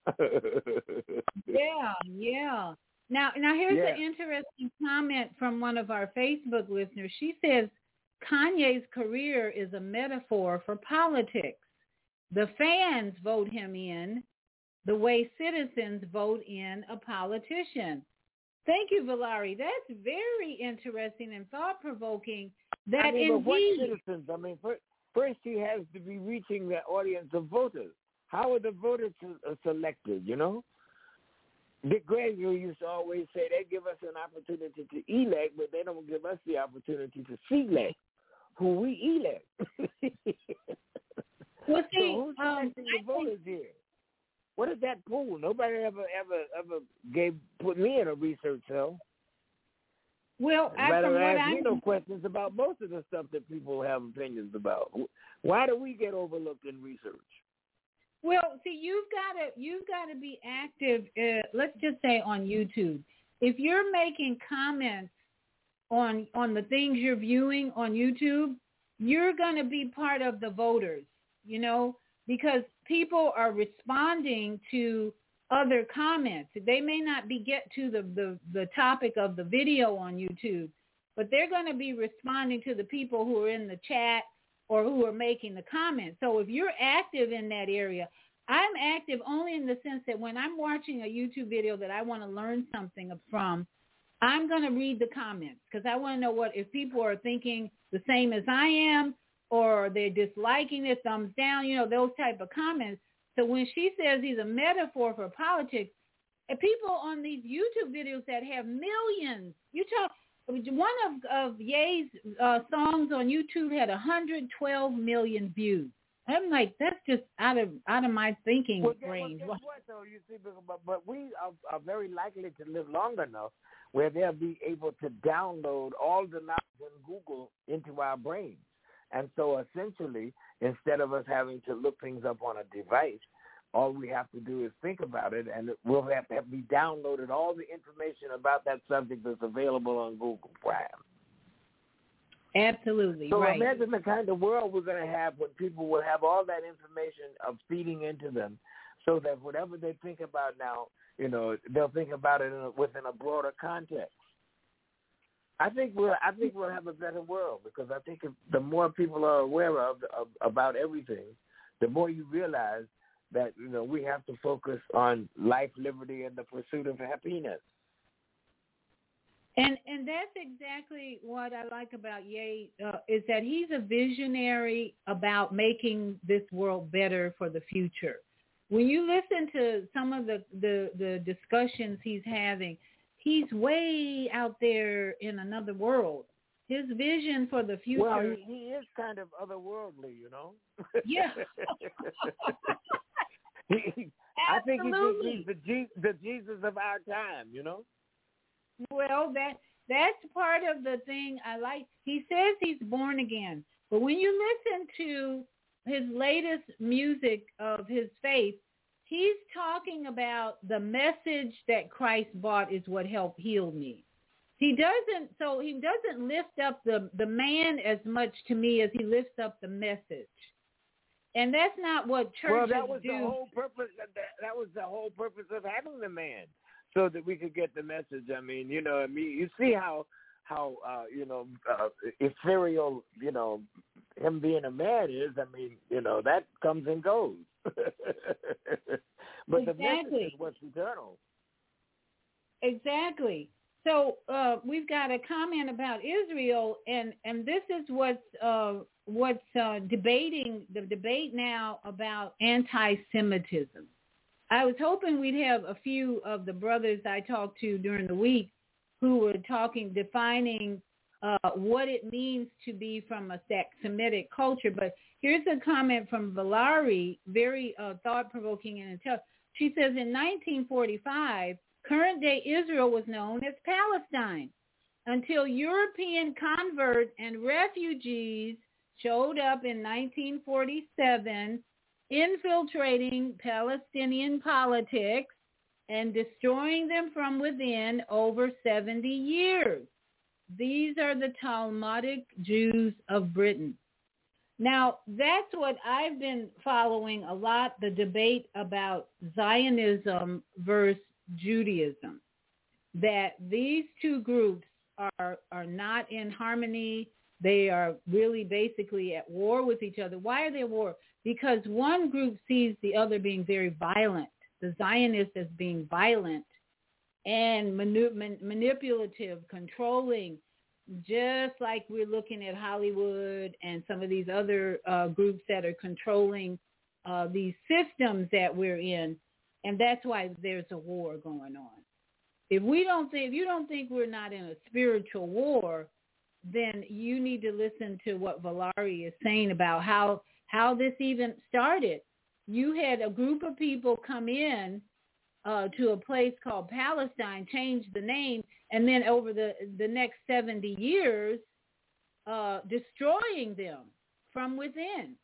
yeah, yeah. Now, now here's yeah. an interesting comment from one of our Facebook listeners. She says, Kanye's career is a metaphor for politics. The fans vote him in the way citizens vote in a politician. Thank you, Valari. That's very interesting and thought-provoking. That I mean, indeed, but what citizens? I mean, first, first he has to be reaching the audience of voters. How are the voters selected, you know? Dick Gregory used to always say they give us an opportunity to elect, but they don't give us the opportunity to select who we elect. well, see, so who's um, selecting the voters here? What is that pool? Nobody ever, ever, ever gave put me in a research cell. Well, I, rather from what ask I me no questions about most of the stuff that people have opinions about. Why do we get overlooked in research? Well, see, you've got to you've got to be active. Uh, let's just say on YouTube. If you're making comments on on the things you're viewing on YouTube, you're going to be part of the voters. You know, because people are responding to other comments. They may not be get to the, the, the topic of the video on YouTube, but they're going to be responding to the people who are in the chat or who are making the comments. So if you're active in that area, I'm active only in the sense that when I'm watching a YouTube video that I want to learn something from, I'm going to read the comments because I want to know what if people are thinking the same as I am or they're disliking it, thumbs down, you know, those type of comments. So when she says he's a metaphor for politics, and people on these YouTube videos that have millions, you talk, one of, of Ye's uh, songs on YouTube had one hundred twelve million views. I'm like, that's just out of out of my thinking well, range. Well, guess what, though, you see, but, but we are, are very likely to live long enough where they'll be able to download all the knowledge in Google into our brains. And so essentially, instead of us having to look things up on a device, all we have to do is think about it, and we'll have to be downloaded all the information about that subject that's available on Google Prime. Absolutely, so right. So imagine the kind of world we're going to have when people will have all that information of feeding into them so that whatever they think about now, you know, they'll think about it in a, within a broader context. I think we'll. I think we'll have a better world because I think if the more people are aware of, of about everything, the more you realize that you know we have to focus on life, liberty, and the pursuit of happiness. And and that's exactly what I like about Ye uh, is that he's a visionary about making this world better for the future. When you listen to some of the the, the discussions he's having. He's way out there in another world. His vision for the future. Well, he, he is kind of otherworldly, you know. Yeah. he, I think he, he's the, Je- the Jesus of our time, you know. Well, that that's part of the thing I like. He says he's born again, but when you listen to his latest music of his faith, he's talking about the message that Christ brought is what helped heal me. He doesn't, so he doesn't lift up the, the man as much to me as he lifts up the message. And that's not what churches well, that was do. The whole purpose of that, that was the whole purpose of having the man, so that we could get the message. I mean, you know, I mean, you see how, how uh, you know, uh, ethereal, you know, him being a man is. I mean, you know, that comes and goes. but exactly. The message is what's eternal. Exactly. So uh, we've got a comment about Israel, and, and this is what's uh, what's uh, debating the debate now about anti-Semitism. I was hoping we'd have a few of the brothers I talked to during the week who were talking, defining uh, what it means to be from a Semitic culture. But here's a comment from Valari, very uh, thought-provoking and intelligent. She says, in nineteen forty-five, current-day Israel was known as Palestine until European converts and refugees showed up in nineteen forty-seven, infiltrating Palestinian politics and destroying them from within over seventy years. These are the Talmudic Jews of Britain. Now, that's what I've been following a lot, the debate about Zionism versus Judaism, that these two groups are are not in harmony. They are really basically at war with each other. Why are they at war? Because one group sees the other being very violent, the Zionists as being violent and manu- man- manipulative, controlling, just like we're looking at Hollywood and some of these other uh, groups that are controlling uh, these systems that we're in. And that's why there's a war going on. If we don't think, if you don't think we're not in a spiritual war, then you need to listen to what Valari is saying about how, how this even started. You had a group of people come in uh, to a place called Palestine, changed the name, and then over the, the next seventy years, uh, destroying them from within.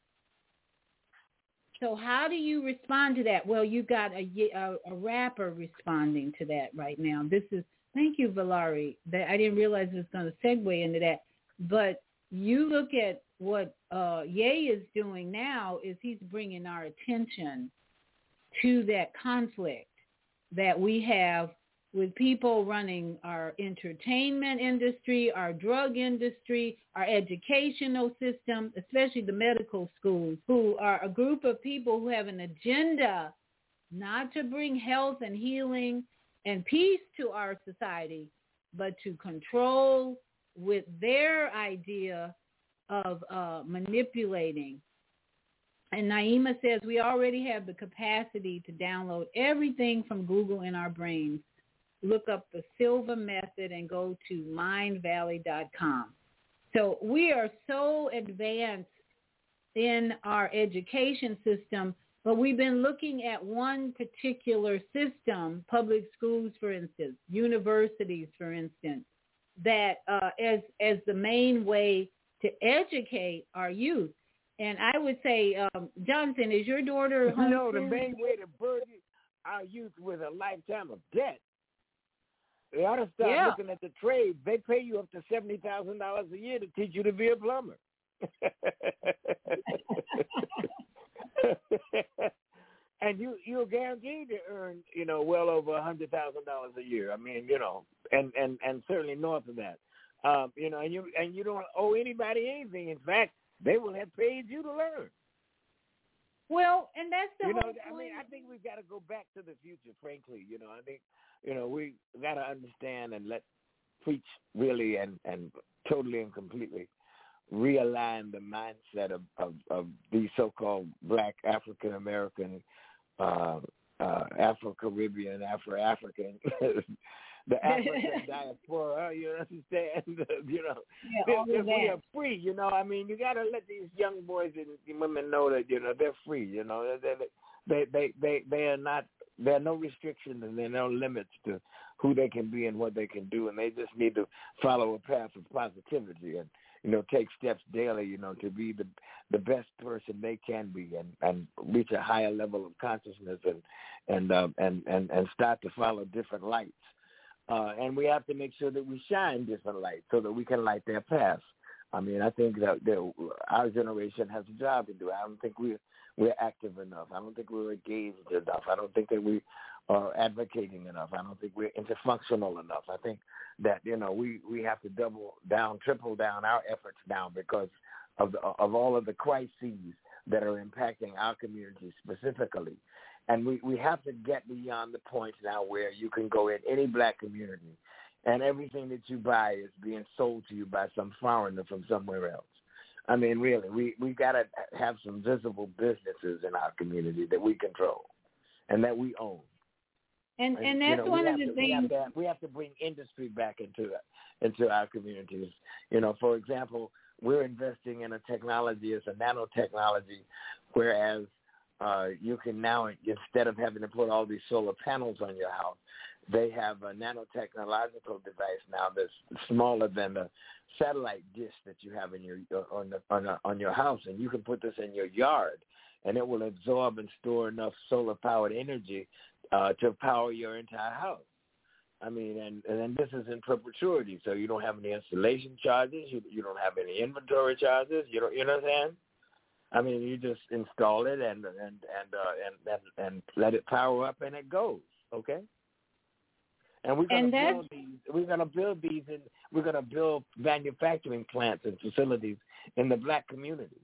So how do you respond to that? Well, you got a, a, a rapper responding to that right now. This is, thank you, Valari. That I didn't realize it was going to segue into that. But you look at what uh, Ye is doing now is he's bringing our attention to that conflict that we have with people running our entertainment industry, our drug industry, our educational system, especially the medical schools, who are a group of people who have an agenda not to bring health and healing and peace to our society, but to control with their idea of uh, manipulating. And Naima says we already have the capacity to download everything from Google in our brains. Look up the Silva method and go to mind valley dot com. So we are so advanced in our education system, but we've been looking at one particular system, public schools, for instance, universities, for instance, that uh, as as the main way to educate our youth. And I would say, um, Jonathan, is your daughter homeschooled? No, the main way to burden our youth with a lifetime of debt. They ought to start yeah. looking at the trades. They pay you up to seventy thousand dollars a year to teach you to be a plumber. And you, you're guaranteed to earn, you know, well over one hundred thousand dollars a year. I mean, you know, and, and, and certainly north of that. Um, you know, and you and you don't owe anybody anything. In fact, they will have paid you to learn. Well, and that's the you whole know, point. I mean, I think we've got to go back to the future, frankly. You know, I think, you know, we got to understand and let preach really and, and totally and completely realign the mindset of, of, of these so-called black African-American, uh, uh, Afro-Caribbean, Afro-African, the African diaspora, you understand? you know, yeah, they, we are free, you know. I mean, you got to let these young boys and women know that, you know, they're free, you know. They, they, they, they, they are not, there are no restrictions and there are no limits to who they can be and what they can do, and they just need to follow a path of positivity and, you know, take steps daily, you know, to be the the best person they can be and, and reach a higher level of consciousness and and uh, and, and and start to follow different lights. Uh, and we have to make sure that we shine different lights so that we can light their path. I mean, I think that, that our generation has a job to do. I don't think we're, we're active enough. I don't think we're engaged enough. I don't think that we are advocating enough. I don't think we're interfunctional enough. I think that, you know, we, we have to double down, triple down our efforts now because of the, of all of the crises that are impacting our community specifically. And we, we have to get beyond the point now where you can go in any black community and everything that you buy is being sold to you by some foreigner from somewhere else. I mean, really, we, we got to have some visible businesses in our community that we control and that we own. And and, and that's you know, one of to, the we things. Have to, we have to bring industry back into into our communities. You know, for example, we're investing in a technology, it's a nanotechnology, whereas uh, you can now, instead of having to put all these solar panels on your house, they have a nanotechnological device now that's smaller than the satellite dish that you have in your on the, on, the, on your house, and you can put this in your yard, and it will absorb and store enough solar-powered energy uh, to power your entire house. I mean, and and this is in perpetuity, so you don't have any installation charges, you you don't have any inventory charges, you don't, you know what I'm saying? I mean, you just install it and and and uh, and, and and let it power up, and it goes. Okay. And we're going to build these. We're going to build these, and we're going to build manufacturing plants and facilities in the black community.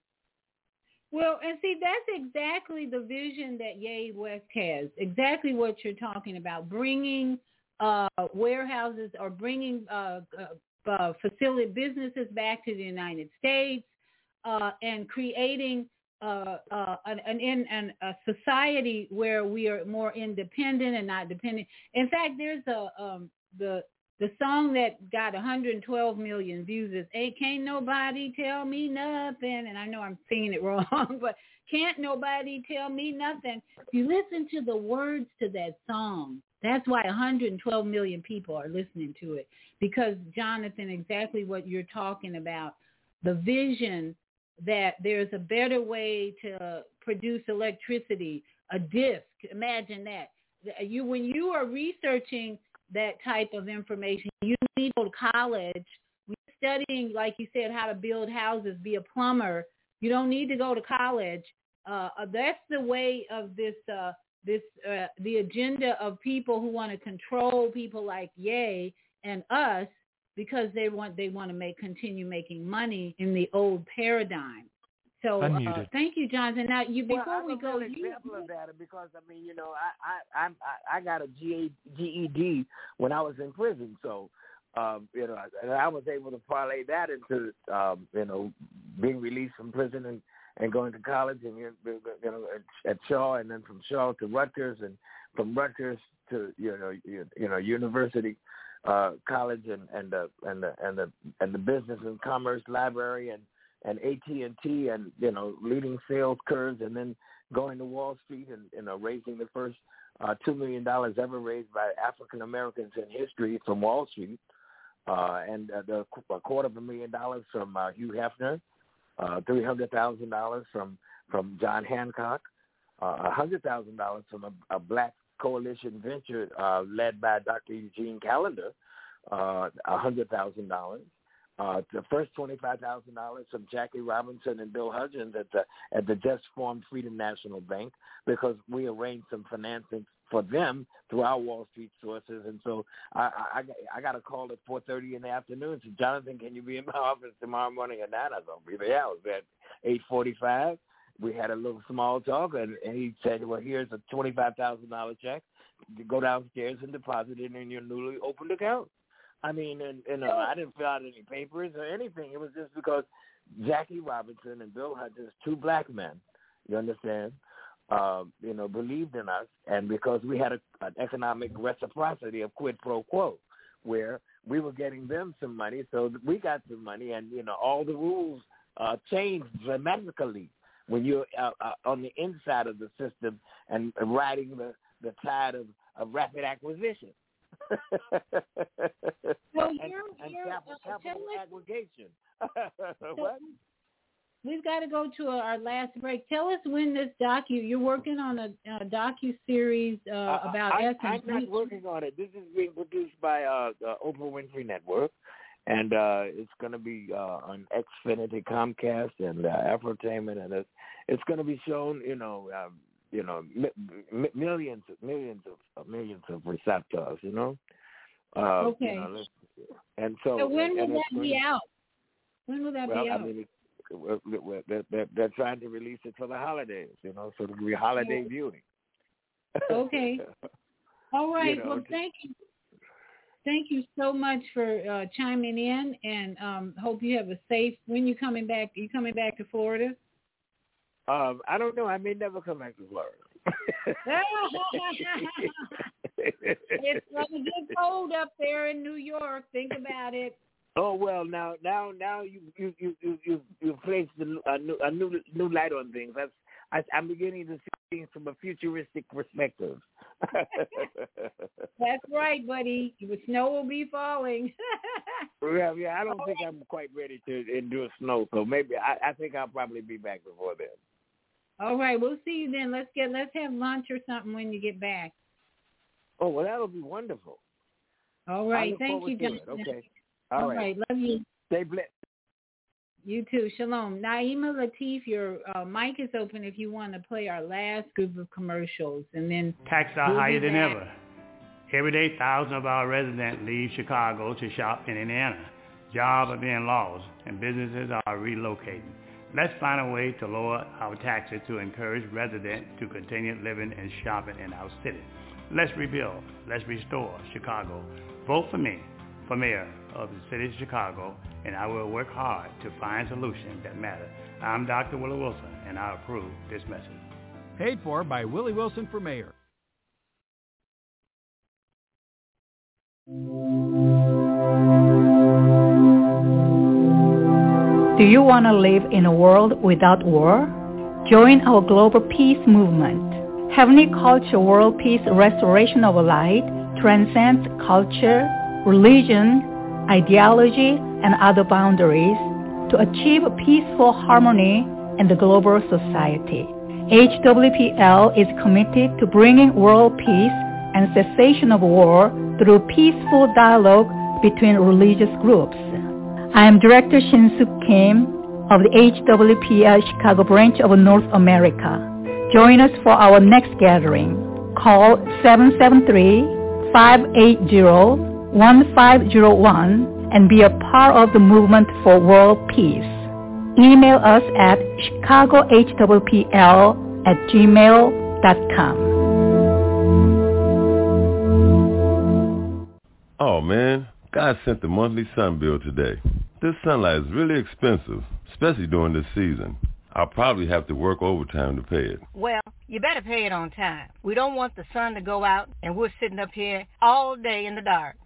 Well, and see, that's exactly the vision that Ye West has. Exactly what you're talking about: bringing uh, warehouses or bringing uh, uh, uh, facility businesses back to the United States, uh, and creating uh, uh, an, an, an, a society where we are more independent and not dependent. In fact, there's a um, the the song that got one hundred twelve million views is "Ain't Can't Nobody Tell Me Nothing," and I know I'm singing it wrong, but Can't nobody tell me nothing. If you listen to the words to that song, that's why one hundred twelve million people are listening to it. Because, Jonathan, exactly what you're talking about, the vision that there's a better way to produce electricity, a disc. Imagine that. You, when you are researching that type of information, you need to go to college. When you're studying, like you said, how to build houses, be a plumber, you don't need to go to college. Uh, that's the way of this, uh, this uh, the agenda of people who want to control people like Ye and us, because they want they want to make continue making money in the old paradigm. So uh, thank you, Jonathan. Now, you before well, I'm we a go, good you, example of that because I mean, you know, I I I I got a G E D when I was in prison, so um, you know, and I was able to parlay that into um, you know being released from prison and, and going to college and you know at Shaw, and then from Shaw to Rutgers, and from Rutgers to you know you, you know university. Uh, college and and the and the and the and the business and commerce library and and A T and T and you know leading sales curves, and then going to Wall Street and you know raising the first uh, two million dollars ever raised by African Americans in history from Wall Street, uh, and uh, the a quarter of a million dollars from uh, Hugh Hefner, uh, three hundred thousand dollars from from John Hancock, a uh, hundred thousand dollars from a, a black coalition venture uh, led by Doctor Eugene Callender, uh, one hundred thousand dollars. Uh, the first twenty-five thousand dollars from Jackie Robinson and Bill Hudgens at the at the just formed Freedom National Bank, because we arranged some financing for them through our Wall Street sources. And so I, I, I got a call at four thirty in the afternoon and said, Jonathan, can you be in my office tomorrow morning at nine? I was going to be there. I was at eight forty-five. We had a little small talk, and, and he said, well, here's a twenty-five thousand dollars check. You go downstairs and deposit it in your newly opened account. I mean, and, and uh, I didn't fill out any papers or anything. It was just because Jackie Robinson and Bill Hudgens, two black men, you understand, uh, you know, believed in us, and because we had a, an economic reciprocity of quid pro quo, where we were getting them some money, so we got some money, and, you know, all the rules uh, changed dramatically when you're uh, uh, on the inside of the system and riding the, the tide of, of rapid acquisition. well, and, you're, and you're, capital, uh, capital aggregation. So what? We've got to go to our last break. Tell us when this docu, you're working on a, a docu-series uh, uh, about I, Essence. I'm not working on it. This is being produced by uh, the Oprah Winfrey Network. And uh, it's going to be uh, on Xfinity, Comcast, and uh, Afrotainment, and it's it's going to be shown, you know, um, you know, mi- mi- millions, millions of millions of receptors, you know. Uh, okay. You know, and so, so when and, will and that be out? When will that well, be out? I mean, it, they're, they're, they're trying to release it for the holidays, you know, so it'll be holiday yeah. viewing. Okay. All right. You know, well, thank you. Thank you so much for uh, chiming in, and um, hope you have a safe. When you coming back? Are you coming back to Florida? Um, I don't know. I may never come back to Florida. It's gonna get cold up there in New York. Think about it. Oh well, now now now you you you you you, you placed a new, a new a new new light on things. That's I, I'm beginning to see things from a futuristic perspective. That's right, buddy. The snow will be falling. yeah, yeah. I don't think I'm quite ready to endure snow, so maybe I, I think I'll probably be back before then. All right, we'll see you then. Let's get let's have lunch or something when you get back. Oh well, that'll be wonderful. All right, look thank you, John. Okay. All, All right. right, love you. Stay blessed. You too. Shalom. Naima Latif, your uh, mic is open if you want to play our last group of commercials, and then taxes are we'll higher than back. ever. Every day, thousands of our residents leave Chicago to shop in Indiana. Jobs are being lost, and businesses are relocating. Let's find a way to lower our taxes to encourage residents to continue living and shopping in our city. Let's rebuild. Let's restore Chicago. Vote for me for mayor of the city of Chicago, and I will work hard to find solutions that matter. I'm Doctor Willie Wilson, and I approve this message. Paid for by Willie Wilson for mayor. Do you want to live in a world without war? Join our global peace movement. Heavenly Culture World Peace Restoration of Light transcends culture, religion, ideology, and other boundaries to achieve peaceful harmony in the global society. H W P L is committed to bringing world peace and cessation of war through peaceful dialogue between religious groups. I am Director Shin-Suk Kim of the H W P L Chicago branch of North America. Join us for our next gathering. Call seven seven three, five eight zero, one five zero one and be a part of the movement for world peace. Email us at chicago h w p l at gmail dot com. Oh man, God sent the monthly sun bill today. This sunlight is really expensive, especially during this season. I'll probably have to work overtime to pay it. Well, you better pay it on time. We don't want the sun to go out and we're sitting up here all day in the dark.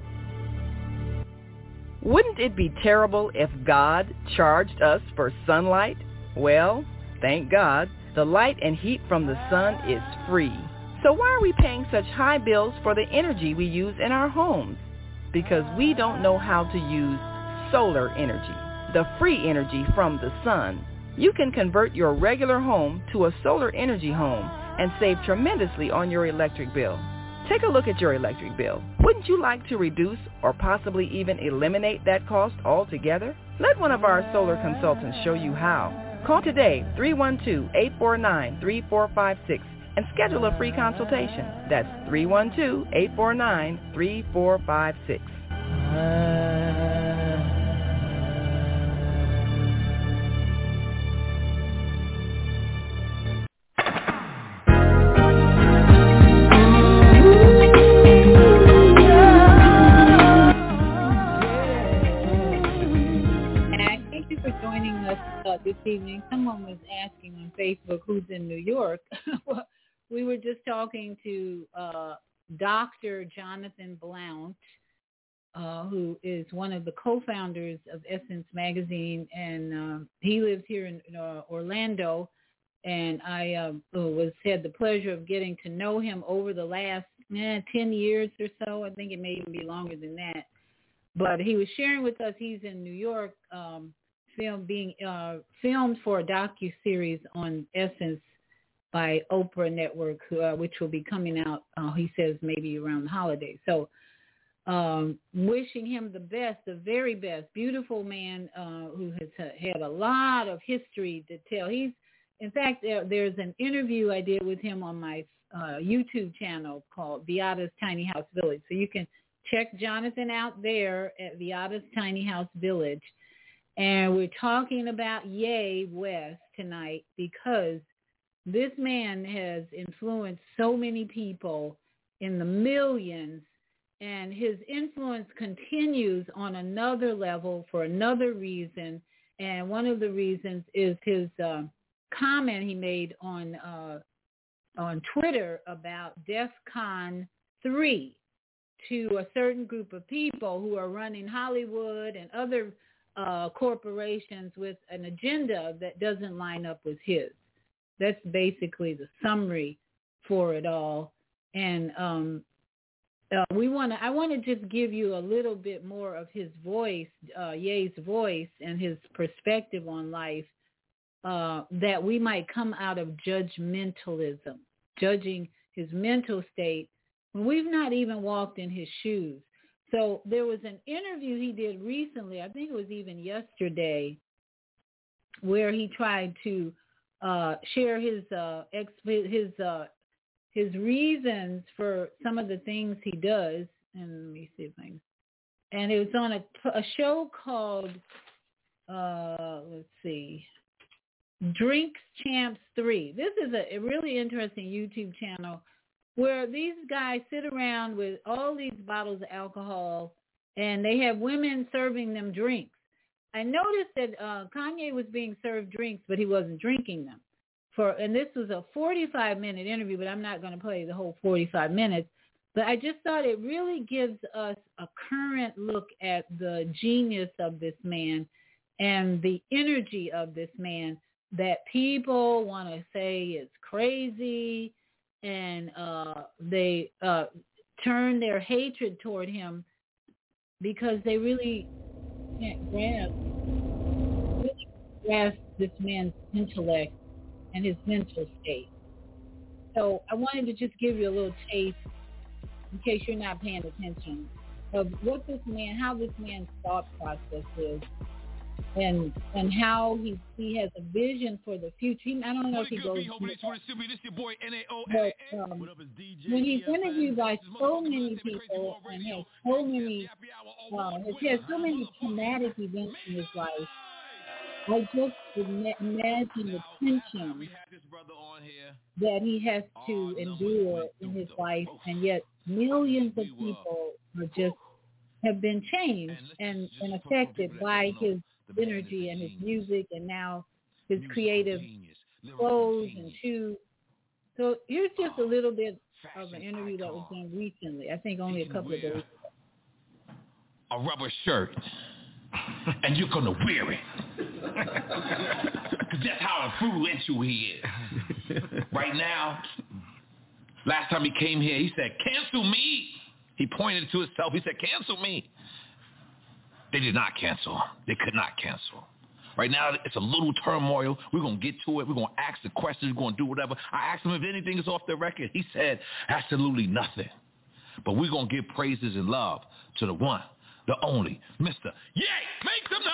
Wouldn't it be terrible if God charged us for sunlight? Well, thank God, the light and heat from the sun is free. So why are we paying such high bills for the energy we use in our homes? Because we don't know how to use solar energy, the free energy from the sun. You can convert your regular home to a solar energy home and save tremendously on your electric bill. Take a look at your electric bill. Wouldn't you like to reduce or possibly even eliminate that cost altogether? Let one of our solar consultants show you how. Call today, three one two, eight four nine, three four five six, and schedule a free consultation. That's three one two, eight four nine, three four five six. Uh, this evening, someone was asking on Facebook who's in New York. Well, we were just talking to uh, Doctor Jonathan Blount, uh, who is one of the co-founders of Essence Magazine, and uh, he lives here in uh, Orlando. And I uh, was had the pleasure of getting to know him over the last eh, ten years or so. I think it may even be longer than that. But he was sharing with us he's in New York. Um, film being uh, filmed for a docuseries on Essence by Oprah Network, uh, which will be coming out, uh, he says, maybe around the holidays. So um, wishing him the best, the very best. Beautiful man uh, who has uh, had a lot of history to tell. He's, in fact, there, there's an interview I did with him on my uh, YouTube channel called Viada's Tiny House Village. So you can check Jonathan out there at Viada's Tiny House Village. And we're talking about Ye West tonight because this man has influenced so many people in the millions, and his influence continues on another level for another reason. And one of the reasons is his uh, comment he made on uh, on Twitter about DEFCON three to a certain group of people who are running Hollywood and other Uh, corporations with an agenda that doesn't line up with his. That's basically the summary for it all. And um, uh, we want to. I want to just give you a little bit more of his voice, uh, Ye's voice, and his perspective on life, uh, that we might come out of judgmentalism, judging his mental state when we've not even walked in his shoes. So there was an interview he did recently, I think it was even yesterday, where he tried to uh, share his uh, ex- his uh, his reasons for some of the things he does. And let me see if I can. And it was on a, a show called, uh, let's see, Drinks Champs three. This is a, a really interesting YouTube channel where these guys sit around with all these bottles of alcohol, and they have women serving them drinks. I noticed that uh, Kanye was being served drinks, but he wasn't drinking them. For and this was a forty-five minute interview, but I'm not going to play the whole forty-five minutes. But I just thought it really gives us a current look at the genius of this man and the energy of this man that people want to say is crazy, and uh, they uh, turn their hatred toward him because they really can't grasp, really grasp this man's intellect and his mental state. So I wanted to just give you a little taste, in case you're not paying attention, of what this man, how this man's thought process is, and and how he he has a vision for the future. He, I don't know if he goes, but um, when he's interviewed by so many people and has so many, uh, has had so many traumatic events in his life, I just imagine the tension that he has to endure in his life, and yet millions of people are just have been changed and, and affected by his energy and his music, and now his creative clothes and shoes. So here's just a little bit of an interview that was done recently, I think only a couple of days ago. A rubber shirt, and you're going to wear it. Because that's how influential he is. Right now, last time he came here, he said, cancel me. He pointed to himself. He said, cancel me. They did not cancel. They could not cancel. Right now, it's a little turmoil. We're going to get to it. We're going to ask the questions. We're going to do whatever. I asked him if anything is off the record. He said, absolutely nothing. But we're going to give praises and love to the one, the only, Mister Ye. Make some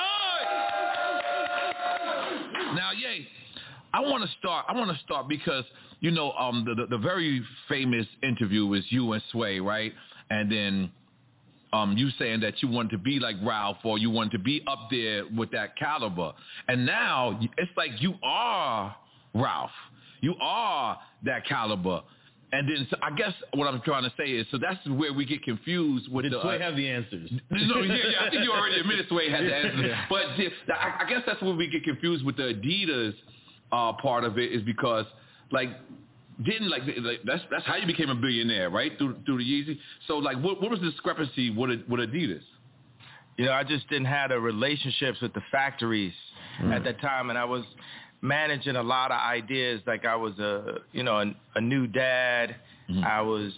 noise! Now, Ye, I want to start. I want to start because, you know, um, the, the, the very famous interview was you and Sway, right? And then um, you saying that you wanted to be like Ralph, or you wanted to be up there with that caliber. And now it's like you are Ralph. You are that caliber. And then so I guess what I'm trying to say is, so that's where we get confused with Did the... Sway uh, have the answers? No, yeah, yeah, I think you already admitted Sway had the answers. Yeah. But the, I, I guess that's where we get confused with the Adidas uh, part of it, is because, like, didn't like, like that's that's how you became a billionaire, right? Through through the Yeezy. So like, what what was the discrepancy with with Adidas? You know, I just didn't have the relationships with the factories mm. at that time, and I was managing a lot of ideas. Like I was a you know a, a new dad. Mm-hmm. I was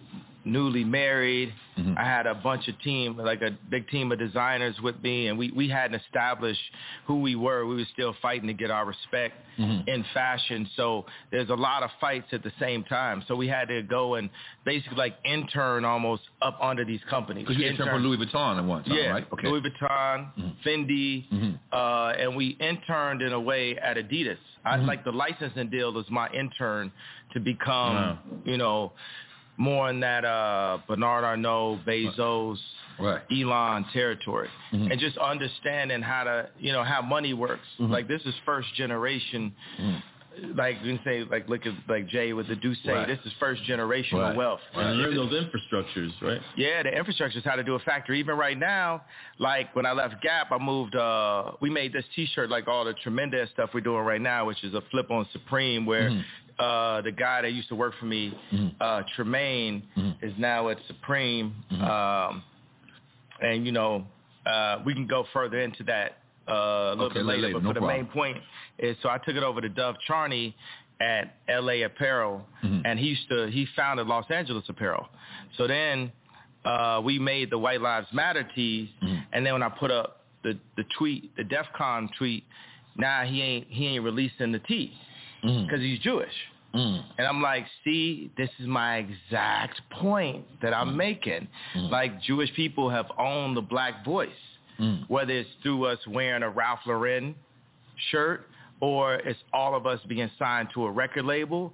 newly married. Mm-hmm. I had a bunch of team, like a big team of designers with me, and we, we hadn't established who we were. We were still fighting to get our respect mm-hmm. in fashion. So there's a lot of fights at the same time. So we had to go and basically like intern almost up under these companies. Because you interned for Louis Vuitton at one time, yeah, right? Okay. Louis Vuitton, mm-hmm. Fendi, mm-hmm. Uh, and we interned in a way at Adidas. I mm-hmm. like the licensing deal was my intern to become, wow. you know, more in that uh, Bernard Arnault, Bezos, right. Elon territory, mm-hmm. and just understanding how to, you know, how money works. Mm-hmm. Like this is first generation. Mm-hmm. Like you can say, like look at like Jay with the Duce. Right. This is first generation right. of wealth. And learn those infrastructures, right? Yeah, the infrastructure is how to do a factory. Even right now, like when I left Gap, I moved. Uh, we made this T-shirt, like all the tremendous stuff we're doing right now, which is a flip on Supreme, where. Mm-hmm. Uh, the guy that used to work for me, mm-hmm. uh, Tremaine, mm-hmm. is now at Supreme. Mm-hmm. Um, and, you know, uh, we can go further into that uh, a little okay, bit later. later. But no for the problem. main point is, so I took it over to Dove Charney at L A Apparel, mm-hmm. and he used to, he founded Los Angeles Apparel. So then uh, we made the White Lives Matter tees, mm-hmm. and then when I put up the, the tweet, the DEF CON tweet, now he ain't he ain't releasing the tee. Because mm-hmm. he's Jewish. Mm. And I'm like, see, this is my exact point that I'm mm. making. Mm. Like, Jewish people have owned the black voice, mm. whether it's through us wearing a Ralph Lauren shirt, or it's all of us being signed to a record label,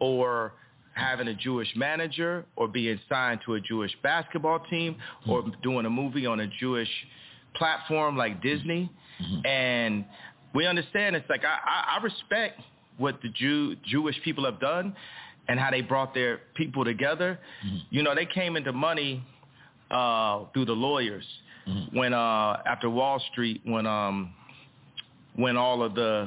or having a Jewish manager, or being signed to a Jewish basketball team, mm. or doing a movie on a Jewish platform like Disney. Mm-hmm. And we understand it's like, I, I, I respect what the Jew, Jewish people have done and how they brought their people together. Mm-hmm. You know, they came into money uh, through the lawyers mm-hmm. when uh, after Wall Street, when um, when all of the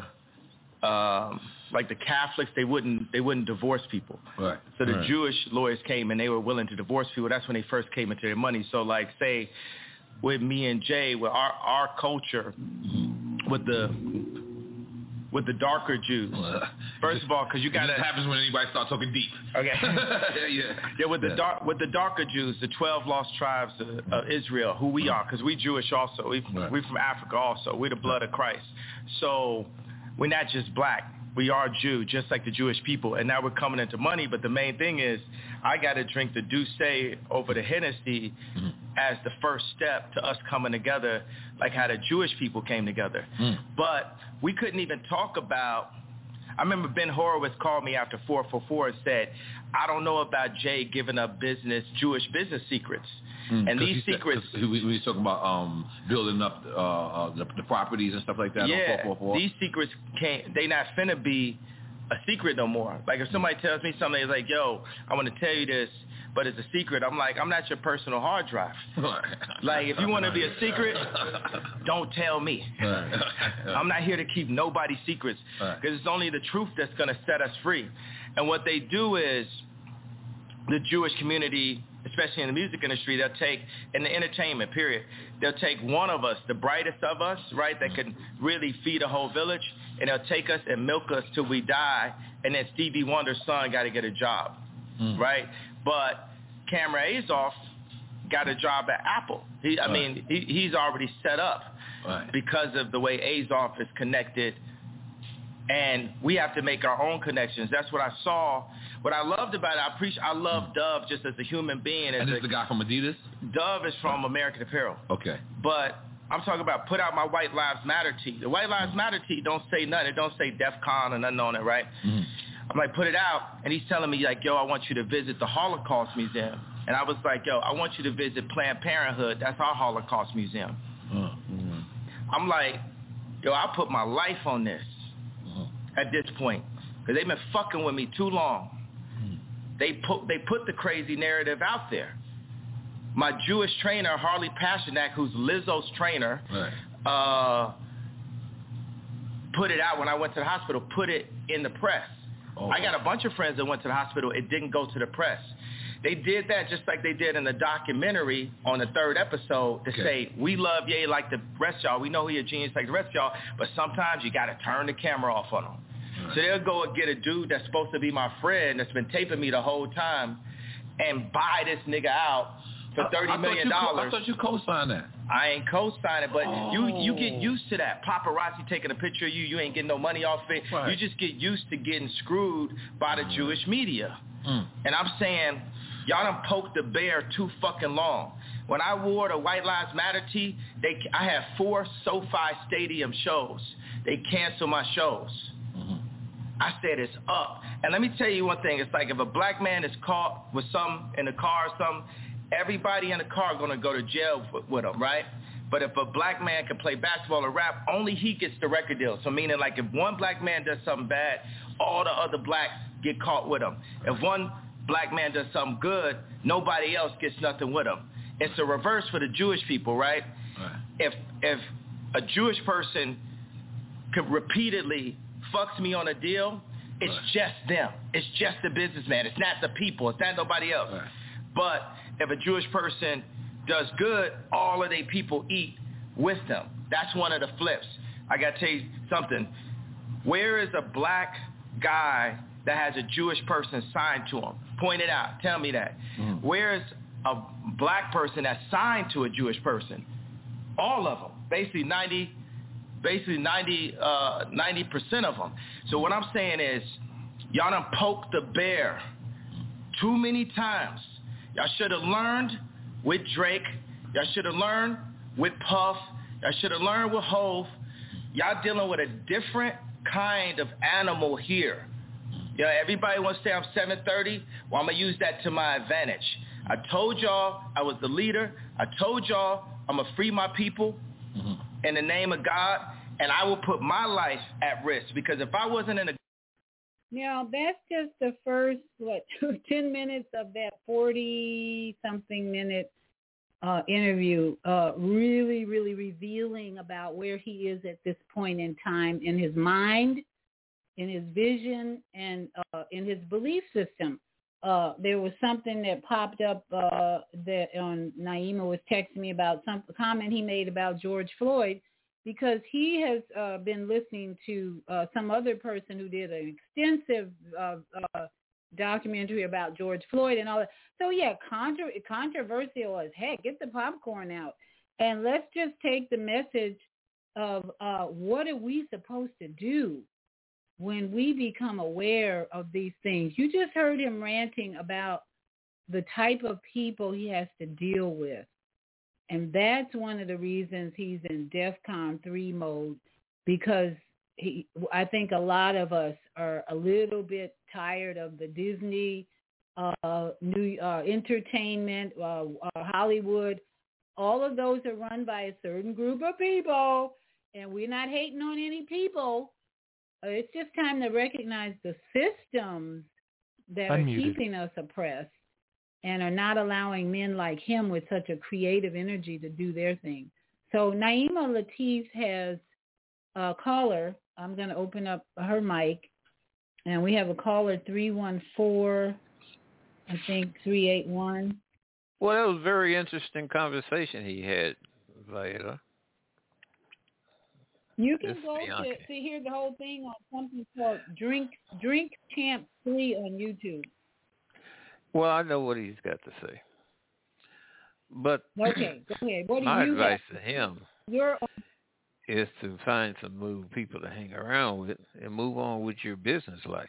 um, like the Catholics, they wouldn't they wouldn't divorce people. Right. So the right. Jewish lawyers came and they were willing to divorce people. That's when they first came into their money. So like say with me and Jay, with our our culture, with the with the darker Jews. First of all, because you got That happens when anybody starts talking deep. Okay. yeah. Yeah, with the Yeah. dark, with the darker Jews, the twelve lost tribes of, of Israel, who we are, because we Jewish also. We Right. we from Africa also. We're the blood of Christ. So we're not just black. We are Jew, just like the Jewish people. And now we're coming into money. But the main thing is, I got to drink the Douce over the Hennessy Mm-hmm. as the first step to us coming together, like how the Jewish people came together. Mm. But we couldn't even talk about. I remember Ben Horowitz called me after four four four and said, I don't know about Jay giving up business, Jewish business secrets. Mm, and 'cause these he said- secrets. 'cause we, we was talking about um, building up uh, uh, the, the properties and stuff like that Yeah, on four four four. these secrets can't, they not finna be a secret no more. Like if somebody tells me something, they're like, yo, I want to tell you this, but it's a secret. I'm like, I'm not your personal hard drive. Like if you want to be a secret, don't tell me. I'm not here to keep nobody's secrets, because it's only the truth that's going to set us free. And what they do is, the Jewish community, especially in the music industry, they'll take, in the entertainment period, they'll take one of us, the brightest of us, right, that can really feed a whole village, and they'll take us and milk us till we die, and then Stevie Wonder's son got to get a job, Mm. right? But Cameron Azoff got a job at Apple. He, I Right. mean, he, he's already set up Right. because of the way Azoff is connected. And we have to make our own connections. That's what I saw. What I loved about it, I appreciate. I love Dove just as a human being. As And this a, is the guy from Adidas? Dove is from American Apparel. Okay. But I'm talking about put out my White Lives Matter tee. The White Lives Matter tee don't say nothing. It don't say DEFCON or nothing on it, right? Mm-hmm. I'm like, put it out. And he's telling me, like, yo, I want you to visit the Holocaust Museum. And I was like, yo, I want you to visit Planned Parenthood. That's our Holocaust Museum. Mm-hmm. I'm like, yo, I put my life on this at this point, because they've been fucking with me too long. They put they put the crazy narrative out there. My Jewish trainer, Harley Pasternak, who's Lizzo's trainer, Right. uh, put it out when I went to the hospital, put it in the press. Oh, I got a bunch of friends that went to the hospital. It didn't go to the press. They did that just like they did in the documentary on the third episode to Okay. say, we love Ye like the rest of y'all. We know he a genius like the rest of y'all, but sometimes you got to turn the camera off on him. So they'll go and get a dude that's supposed to be my friend that's been taping me the whole time and buy this nigga out for thirty million dollars. I thought you co-signed that. I ain't co-signing, but Oh. you you get used to that. Paparazzi taking a picture of you, you ain't getting no money off it. Right. You just get used to getting screwed by the Mm. Jewish media. Mm. And I'm saying, y'all done poked the bear too fucking long. When I wore the White Lives Matter tee, they I had four SoFi Stadium shows. They canceled my shows. Mm-hmm. I said it's up. And let me tell you one thing. It's like if a black man is caught with some in the car or something, everybody in the car going to go to jail with, with him, right? But if a black man can play basketball or rap, only he gets the record deal. So meaning like if one black man does something bad, all the other blacks get caught with him. If one black man does something good, nobody else gets nothing with him. It's a reverse for the Jewish people, right? Right. If if a Jewish person could repeatedly fucks me on a deal, it's Right. just them. It's just the businessman. It's not the people. It's not nobody else. Right. But if a Jewish person does good, all of their people eat with them. That's one of the flips. I got to tell you something. Where is a black guy that has a Jewish person signed to him? Point it out. Tell me that. Mm. Where is a black person that's signed to a Jewish person? All of them. Basically ninety Basically ninety, uh, ninety percent of them. So what I'm saying is, y'all done poked the bear too many times. Y'all should have learned with Drake. Y'all should have learned with Puff. Y'all should have learned with Hov. Y'all dealing with a different kind of animal here. Yeah, everybody wants to say I'm seven thirty. Well, I'm going to use that to my advantage. I told y'all I was the leader. I told y'all I'm going to free my people Mm-hmm. in the name of God, and I will put my life at risk, because if I wasn't in a... Now, that's just the first, what, ten minutes of that forty-something minute uh, interview, uh, really, really revealing about where he is at this point in time in his mind, in his vision, and uh, in his belief system. Uh, there was something that popped up uh, that on Naima was texting me about some comment he made about George Floyd. because he has uh, been listening to uh, some other person who did an extensive uh, uh, documentary about George Floyd and all that. So, yeah, contra- controversial as heck. Get the popcorn out. And let's just take the message of uh, what are we supposed to do when we become aware of these things. You just heard him ranting about the type of people he has to deal with. And that's one of the reasons he's in DEFCON three mode, because he, I think a lot of us are a little bit tired of the Disney, uh, new uh, entertainment, uh, uh, Hollywood. All of those are run by a certain group of people, and we're not hating on any people. Uh, it's just time to recognize the systems that Unmuted. are keeping us oppressed and are not allowing men like him with such a creative energy to do their thing. So Naima Latif has a caller. I'm going to open up her mic. And we have a caller, three one four, I think, three eight one. Well, that was a very interesting conversation he had, Viola. You can go to, to hear the whole thing on something called Drink Drink Champ three on YouTube. Well, I know what he's got to say. But okay, go ahead. What do my you advice have? to him You're, is to find some new people to hang around with and move on with your business life.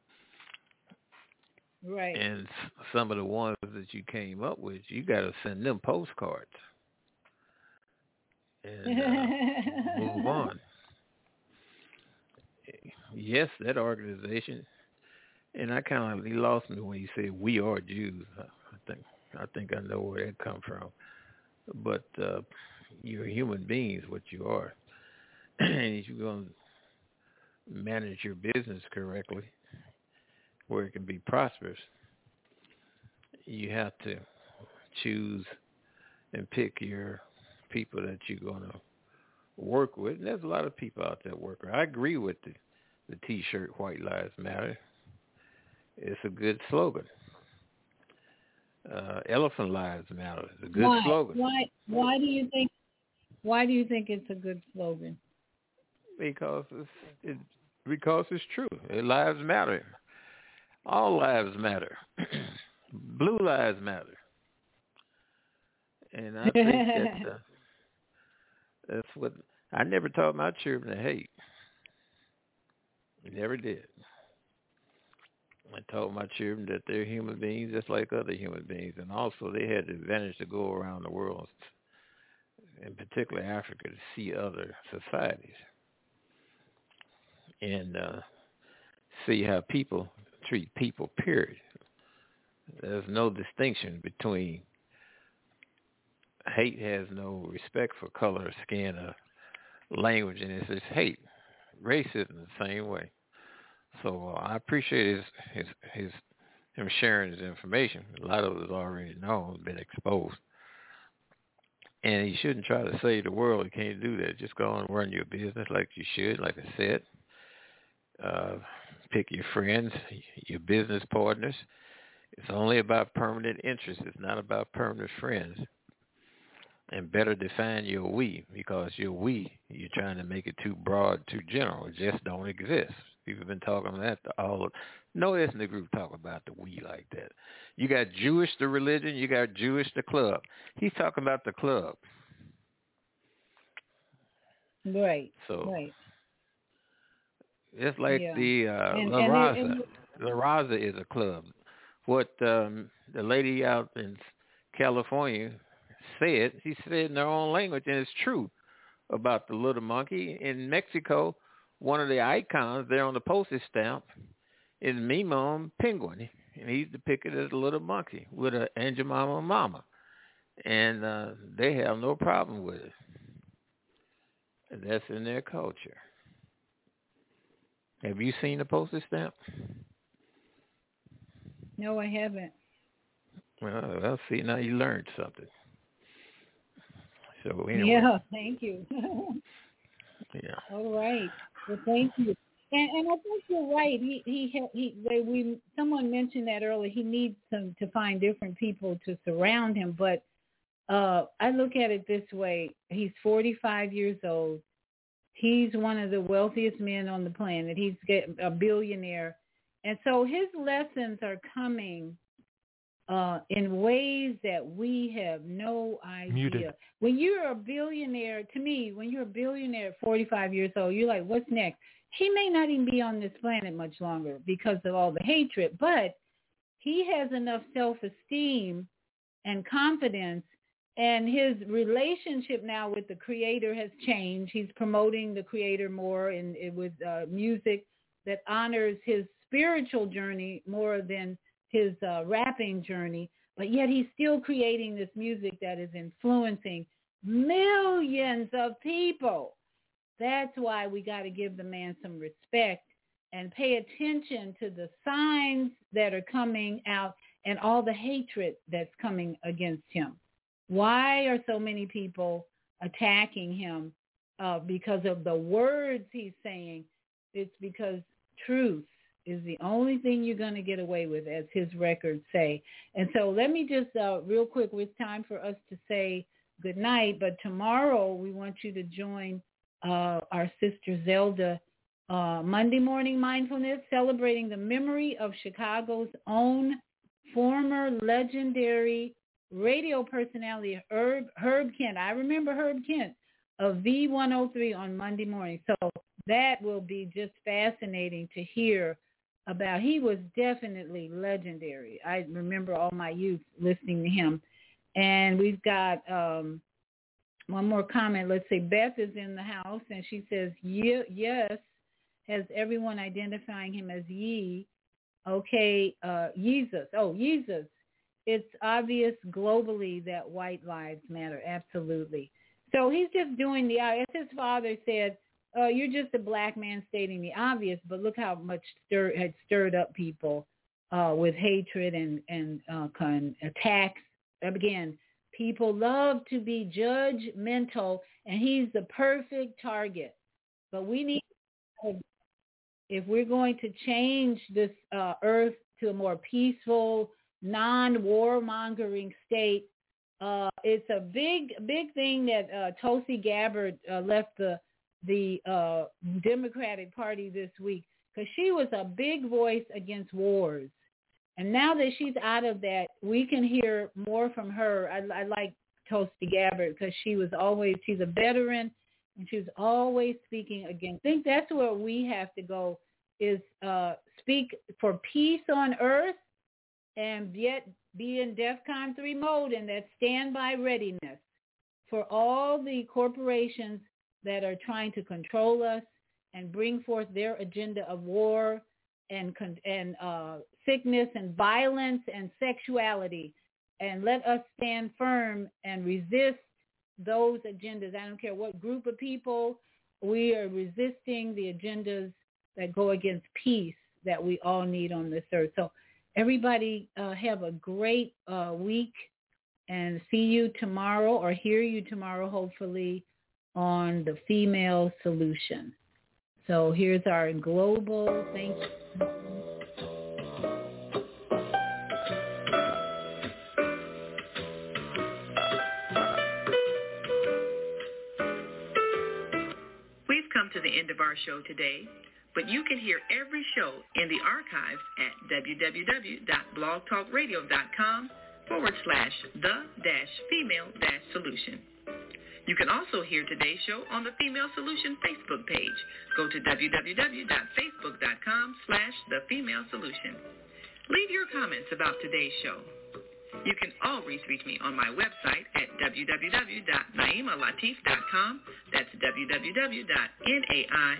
Right. And some of the ones that you came up with, you got to send them postcards and uh, move on. Yes, that organization, and I kind of, he lost me when he said we are Jews. I think I think I know where that come from. But uh, you're human beings, what you are. And if you're going to manage your business correctly, where it can be prosperous, you have to choose and pick your people that you're going to work with. And there's a lot of people out there working. I agree with the, the T-shirt, White Lives Matter. It's a good slogan. Uh, Elephant Lives Matter is a good why? slogan. Why? Why do you think? Why do you think it's a good slogan? Because it's it, because it's true. It lives matter. All lives matter. Blue lives matter. And I think that uh, that's what I never taught my children to hate. Never did. I taught my children that they're human beings just like other human beings, and also they had the advantage to go around the world, in particular Africa, to see other societies and uh, see how people treat people, period. There's no distinction between hate has no respect for color, skin, or language, and it's just hate. Racism the same way. So uh, I appreciate his, his his him sharing his information. A lot of it is already known, been exposed. And he shouldn't try to save the world. He can't do that. Just go and run your business like you should, like I said. Uh, pick your friends, your business partners. It's only about permanent interests. It's not about permanent friends. And better define your we, because your we, you're trying to make it too broad, too general. It just don't exist. People have been talking about that to all of, no ethnic group talk about the we like that. You got Jewish, the religion, you got Jewish, the club. He's talking about the club. Right, so, right. It's like yeah. the uh, and, La and Raza. it, and La Raza is a club. What um, the lady out in California said, she said in her own language, and it's true, about the little monkey. In Mexico, one of the icons there on the postage stamp is Mimon Penguin, and he's depicted as a little monkey with an Angel Mama Mama, and uh, they have no problem with it. And that's in their culture. Have you seen the postage stamp? No, I haven't. Well, well, see, now you learned something. So anyway. Yeah, thank you. Yeah. All right. Well, thank you. And, and I think you're right. He he he. They, we someone mentioned that earlier. He needs some to find different people to surround him. But uh, I look at it this way: he's forty-five years old. He's one of the wealthiest men on the planet. He's a billionaire. And so his lessons are coming uh, in ways that we have no idea. Muted. When you're a billionaire, to me, when you're a billionaire at forty-five years old, you're like, what's next? He may not even be on this planet much longer because of all the hatred, but he has enough self-esteem and confidence, and his relationship now with the Creator has changed. He's promoting the Creator more in, in with uh, music that honors his spiritual journey more than his uh, rapping journey, but yet he's still creating this music that is influencing millions of people. That's why we got to give the man some respect and pay attention to the signs that are coming out and all the hatred that's coming against him. Why are so many people attacking him? Uh, because of the words he's saying. It's because truth is the only thing you're going to get away with, as his records say. And so let me just uh, real quick, it's time for us to say good night, but tomorrow we want you to join uh, our sister Zelda uh, Monday Morning Mindfulness, celebrating the memory of Chicago's own former legendary radio personality, Herb, Herb Kent. I remember Herb Kent of V one oh three on Monday morning. So that will be just fascinating to hear about. He was definitely legendary. I remember all my youth listening to him. And we've got um, one more comment. Let's say Beth is in the house, and she says, Ye- yes, has everyone identifying him as Ye. Okay, uh, Jesus. Oh, Jesus. It's obvious globally that white lives matter. Absolutely. So he's just doing the, as his father said, uh, you're just a black man stating the obvious, but look how much stir, had stirred up people uh, with hatred and, and uh, con- attacks. Again, people love to be judgmental, and he's the perfect target. But we need, if we're going to change this uh, earth to a more peaceful, non-warmongering state, uh, it's a big, big thing that uh, Tulsi Gabbard uh, left the the uh, Democratic Party this week, because she was a big voice against wars. And now that she's out of that, we can hear more from her. I, I like Tulsi Gabbard because she was always, she's a veteran, and she was always speaking against. I think that's where we have to go, is uh, speak for peace on earth, and yet be in DEFCON three mode, and that standby readiness for all the corporations that are trying to control us and bring forth their agenda of war and and uh, sickness and violence and sexuality. And let us stand firm and resist those agendas. I don't care what group of people, we are resisting the agendas that go against peace that we all need on this earth. So everybody uh, have a great uh, week, and see you tomorrow, or hear you tomorrow, hopefully, on the Female Solution. So here's our global thank you. We've come to the end of our show today, but you can hear every show in the archives at www.blogtalkradio.com forward slash the dash female dash solution. You can also hear today's show on the Female Solution Facebook page. Go to www.facebook.com slash the female solution. Leave your comments about today's show. You can always reach me on my website at w w w dot naima latif dot com. That's w w w dot naima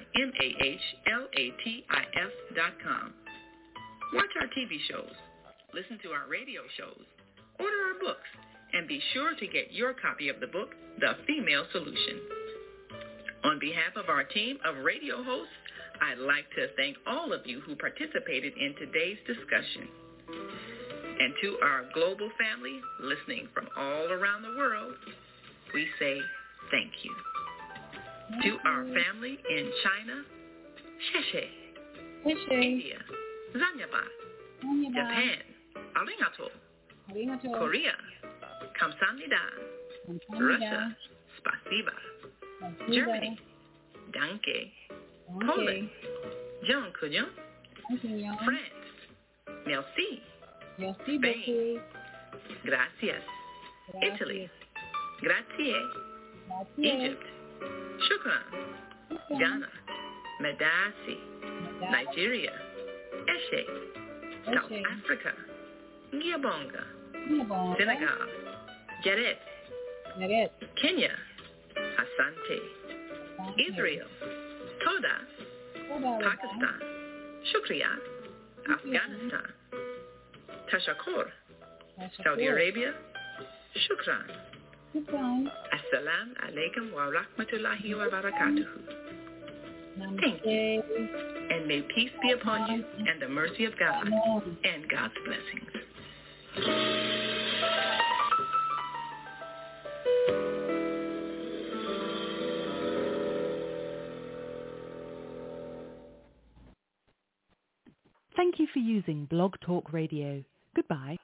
latif dot com. Watch our T V shows, listen to our radio shows, order our books, and be sure to get your copy of the book, The Female Solution. On behalf of our team of radio hosts, I'd like to thank all of you who participated in today's discussion. And to our global family listening from all around the world, we say thank you. To our family in China, Sheshe. India, Zanyaba. Japan, Arigato. Arigato. Korea, Kamsahamnida. Russia, Spasiba. Germany, Danke. Poland. Dziękuję. France. Merci. Spain. Gracias. Italy. Grazie. Egypt. Shukran. Ghana. Medasi. Nigeria. Eshe. South Africa. Ngiyabonga. Senegal. Jared. Kenya. Asante. Israel. Toda. Pakistan. Shukriya. Afghanistan. Tashakur. Saudi Arabia. Shukran. Assalamu alaikum wa rahmatullahi wa barakatuhu. Thank you. And may peace be upon you and the mercy of God and God's blessings. Thank you for using Blog Talk Radio. Goodbye.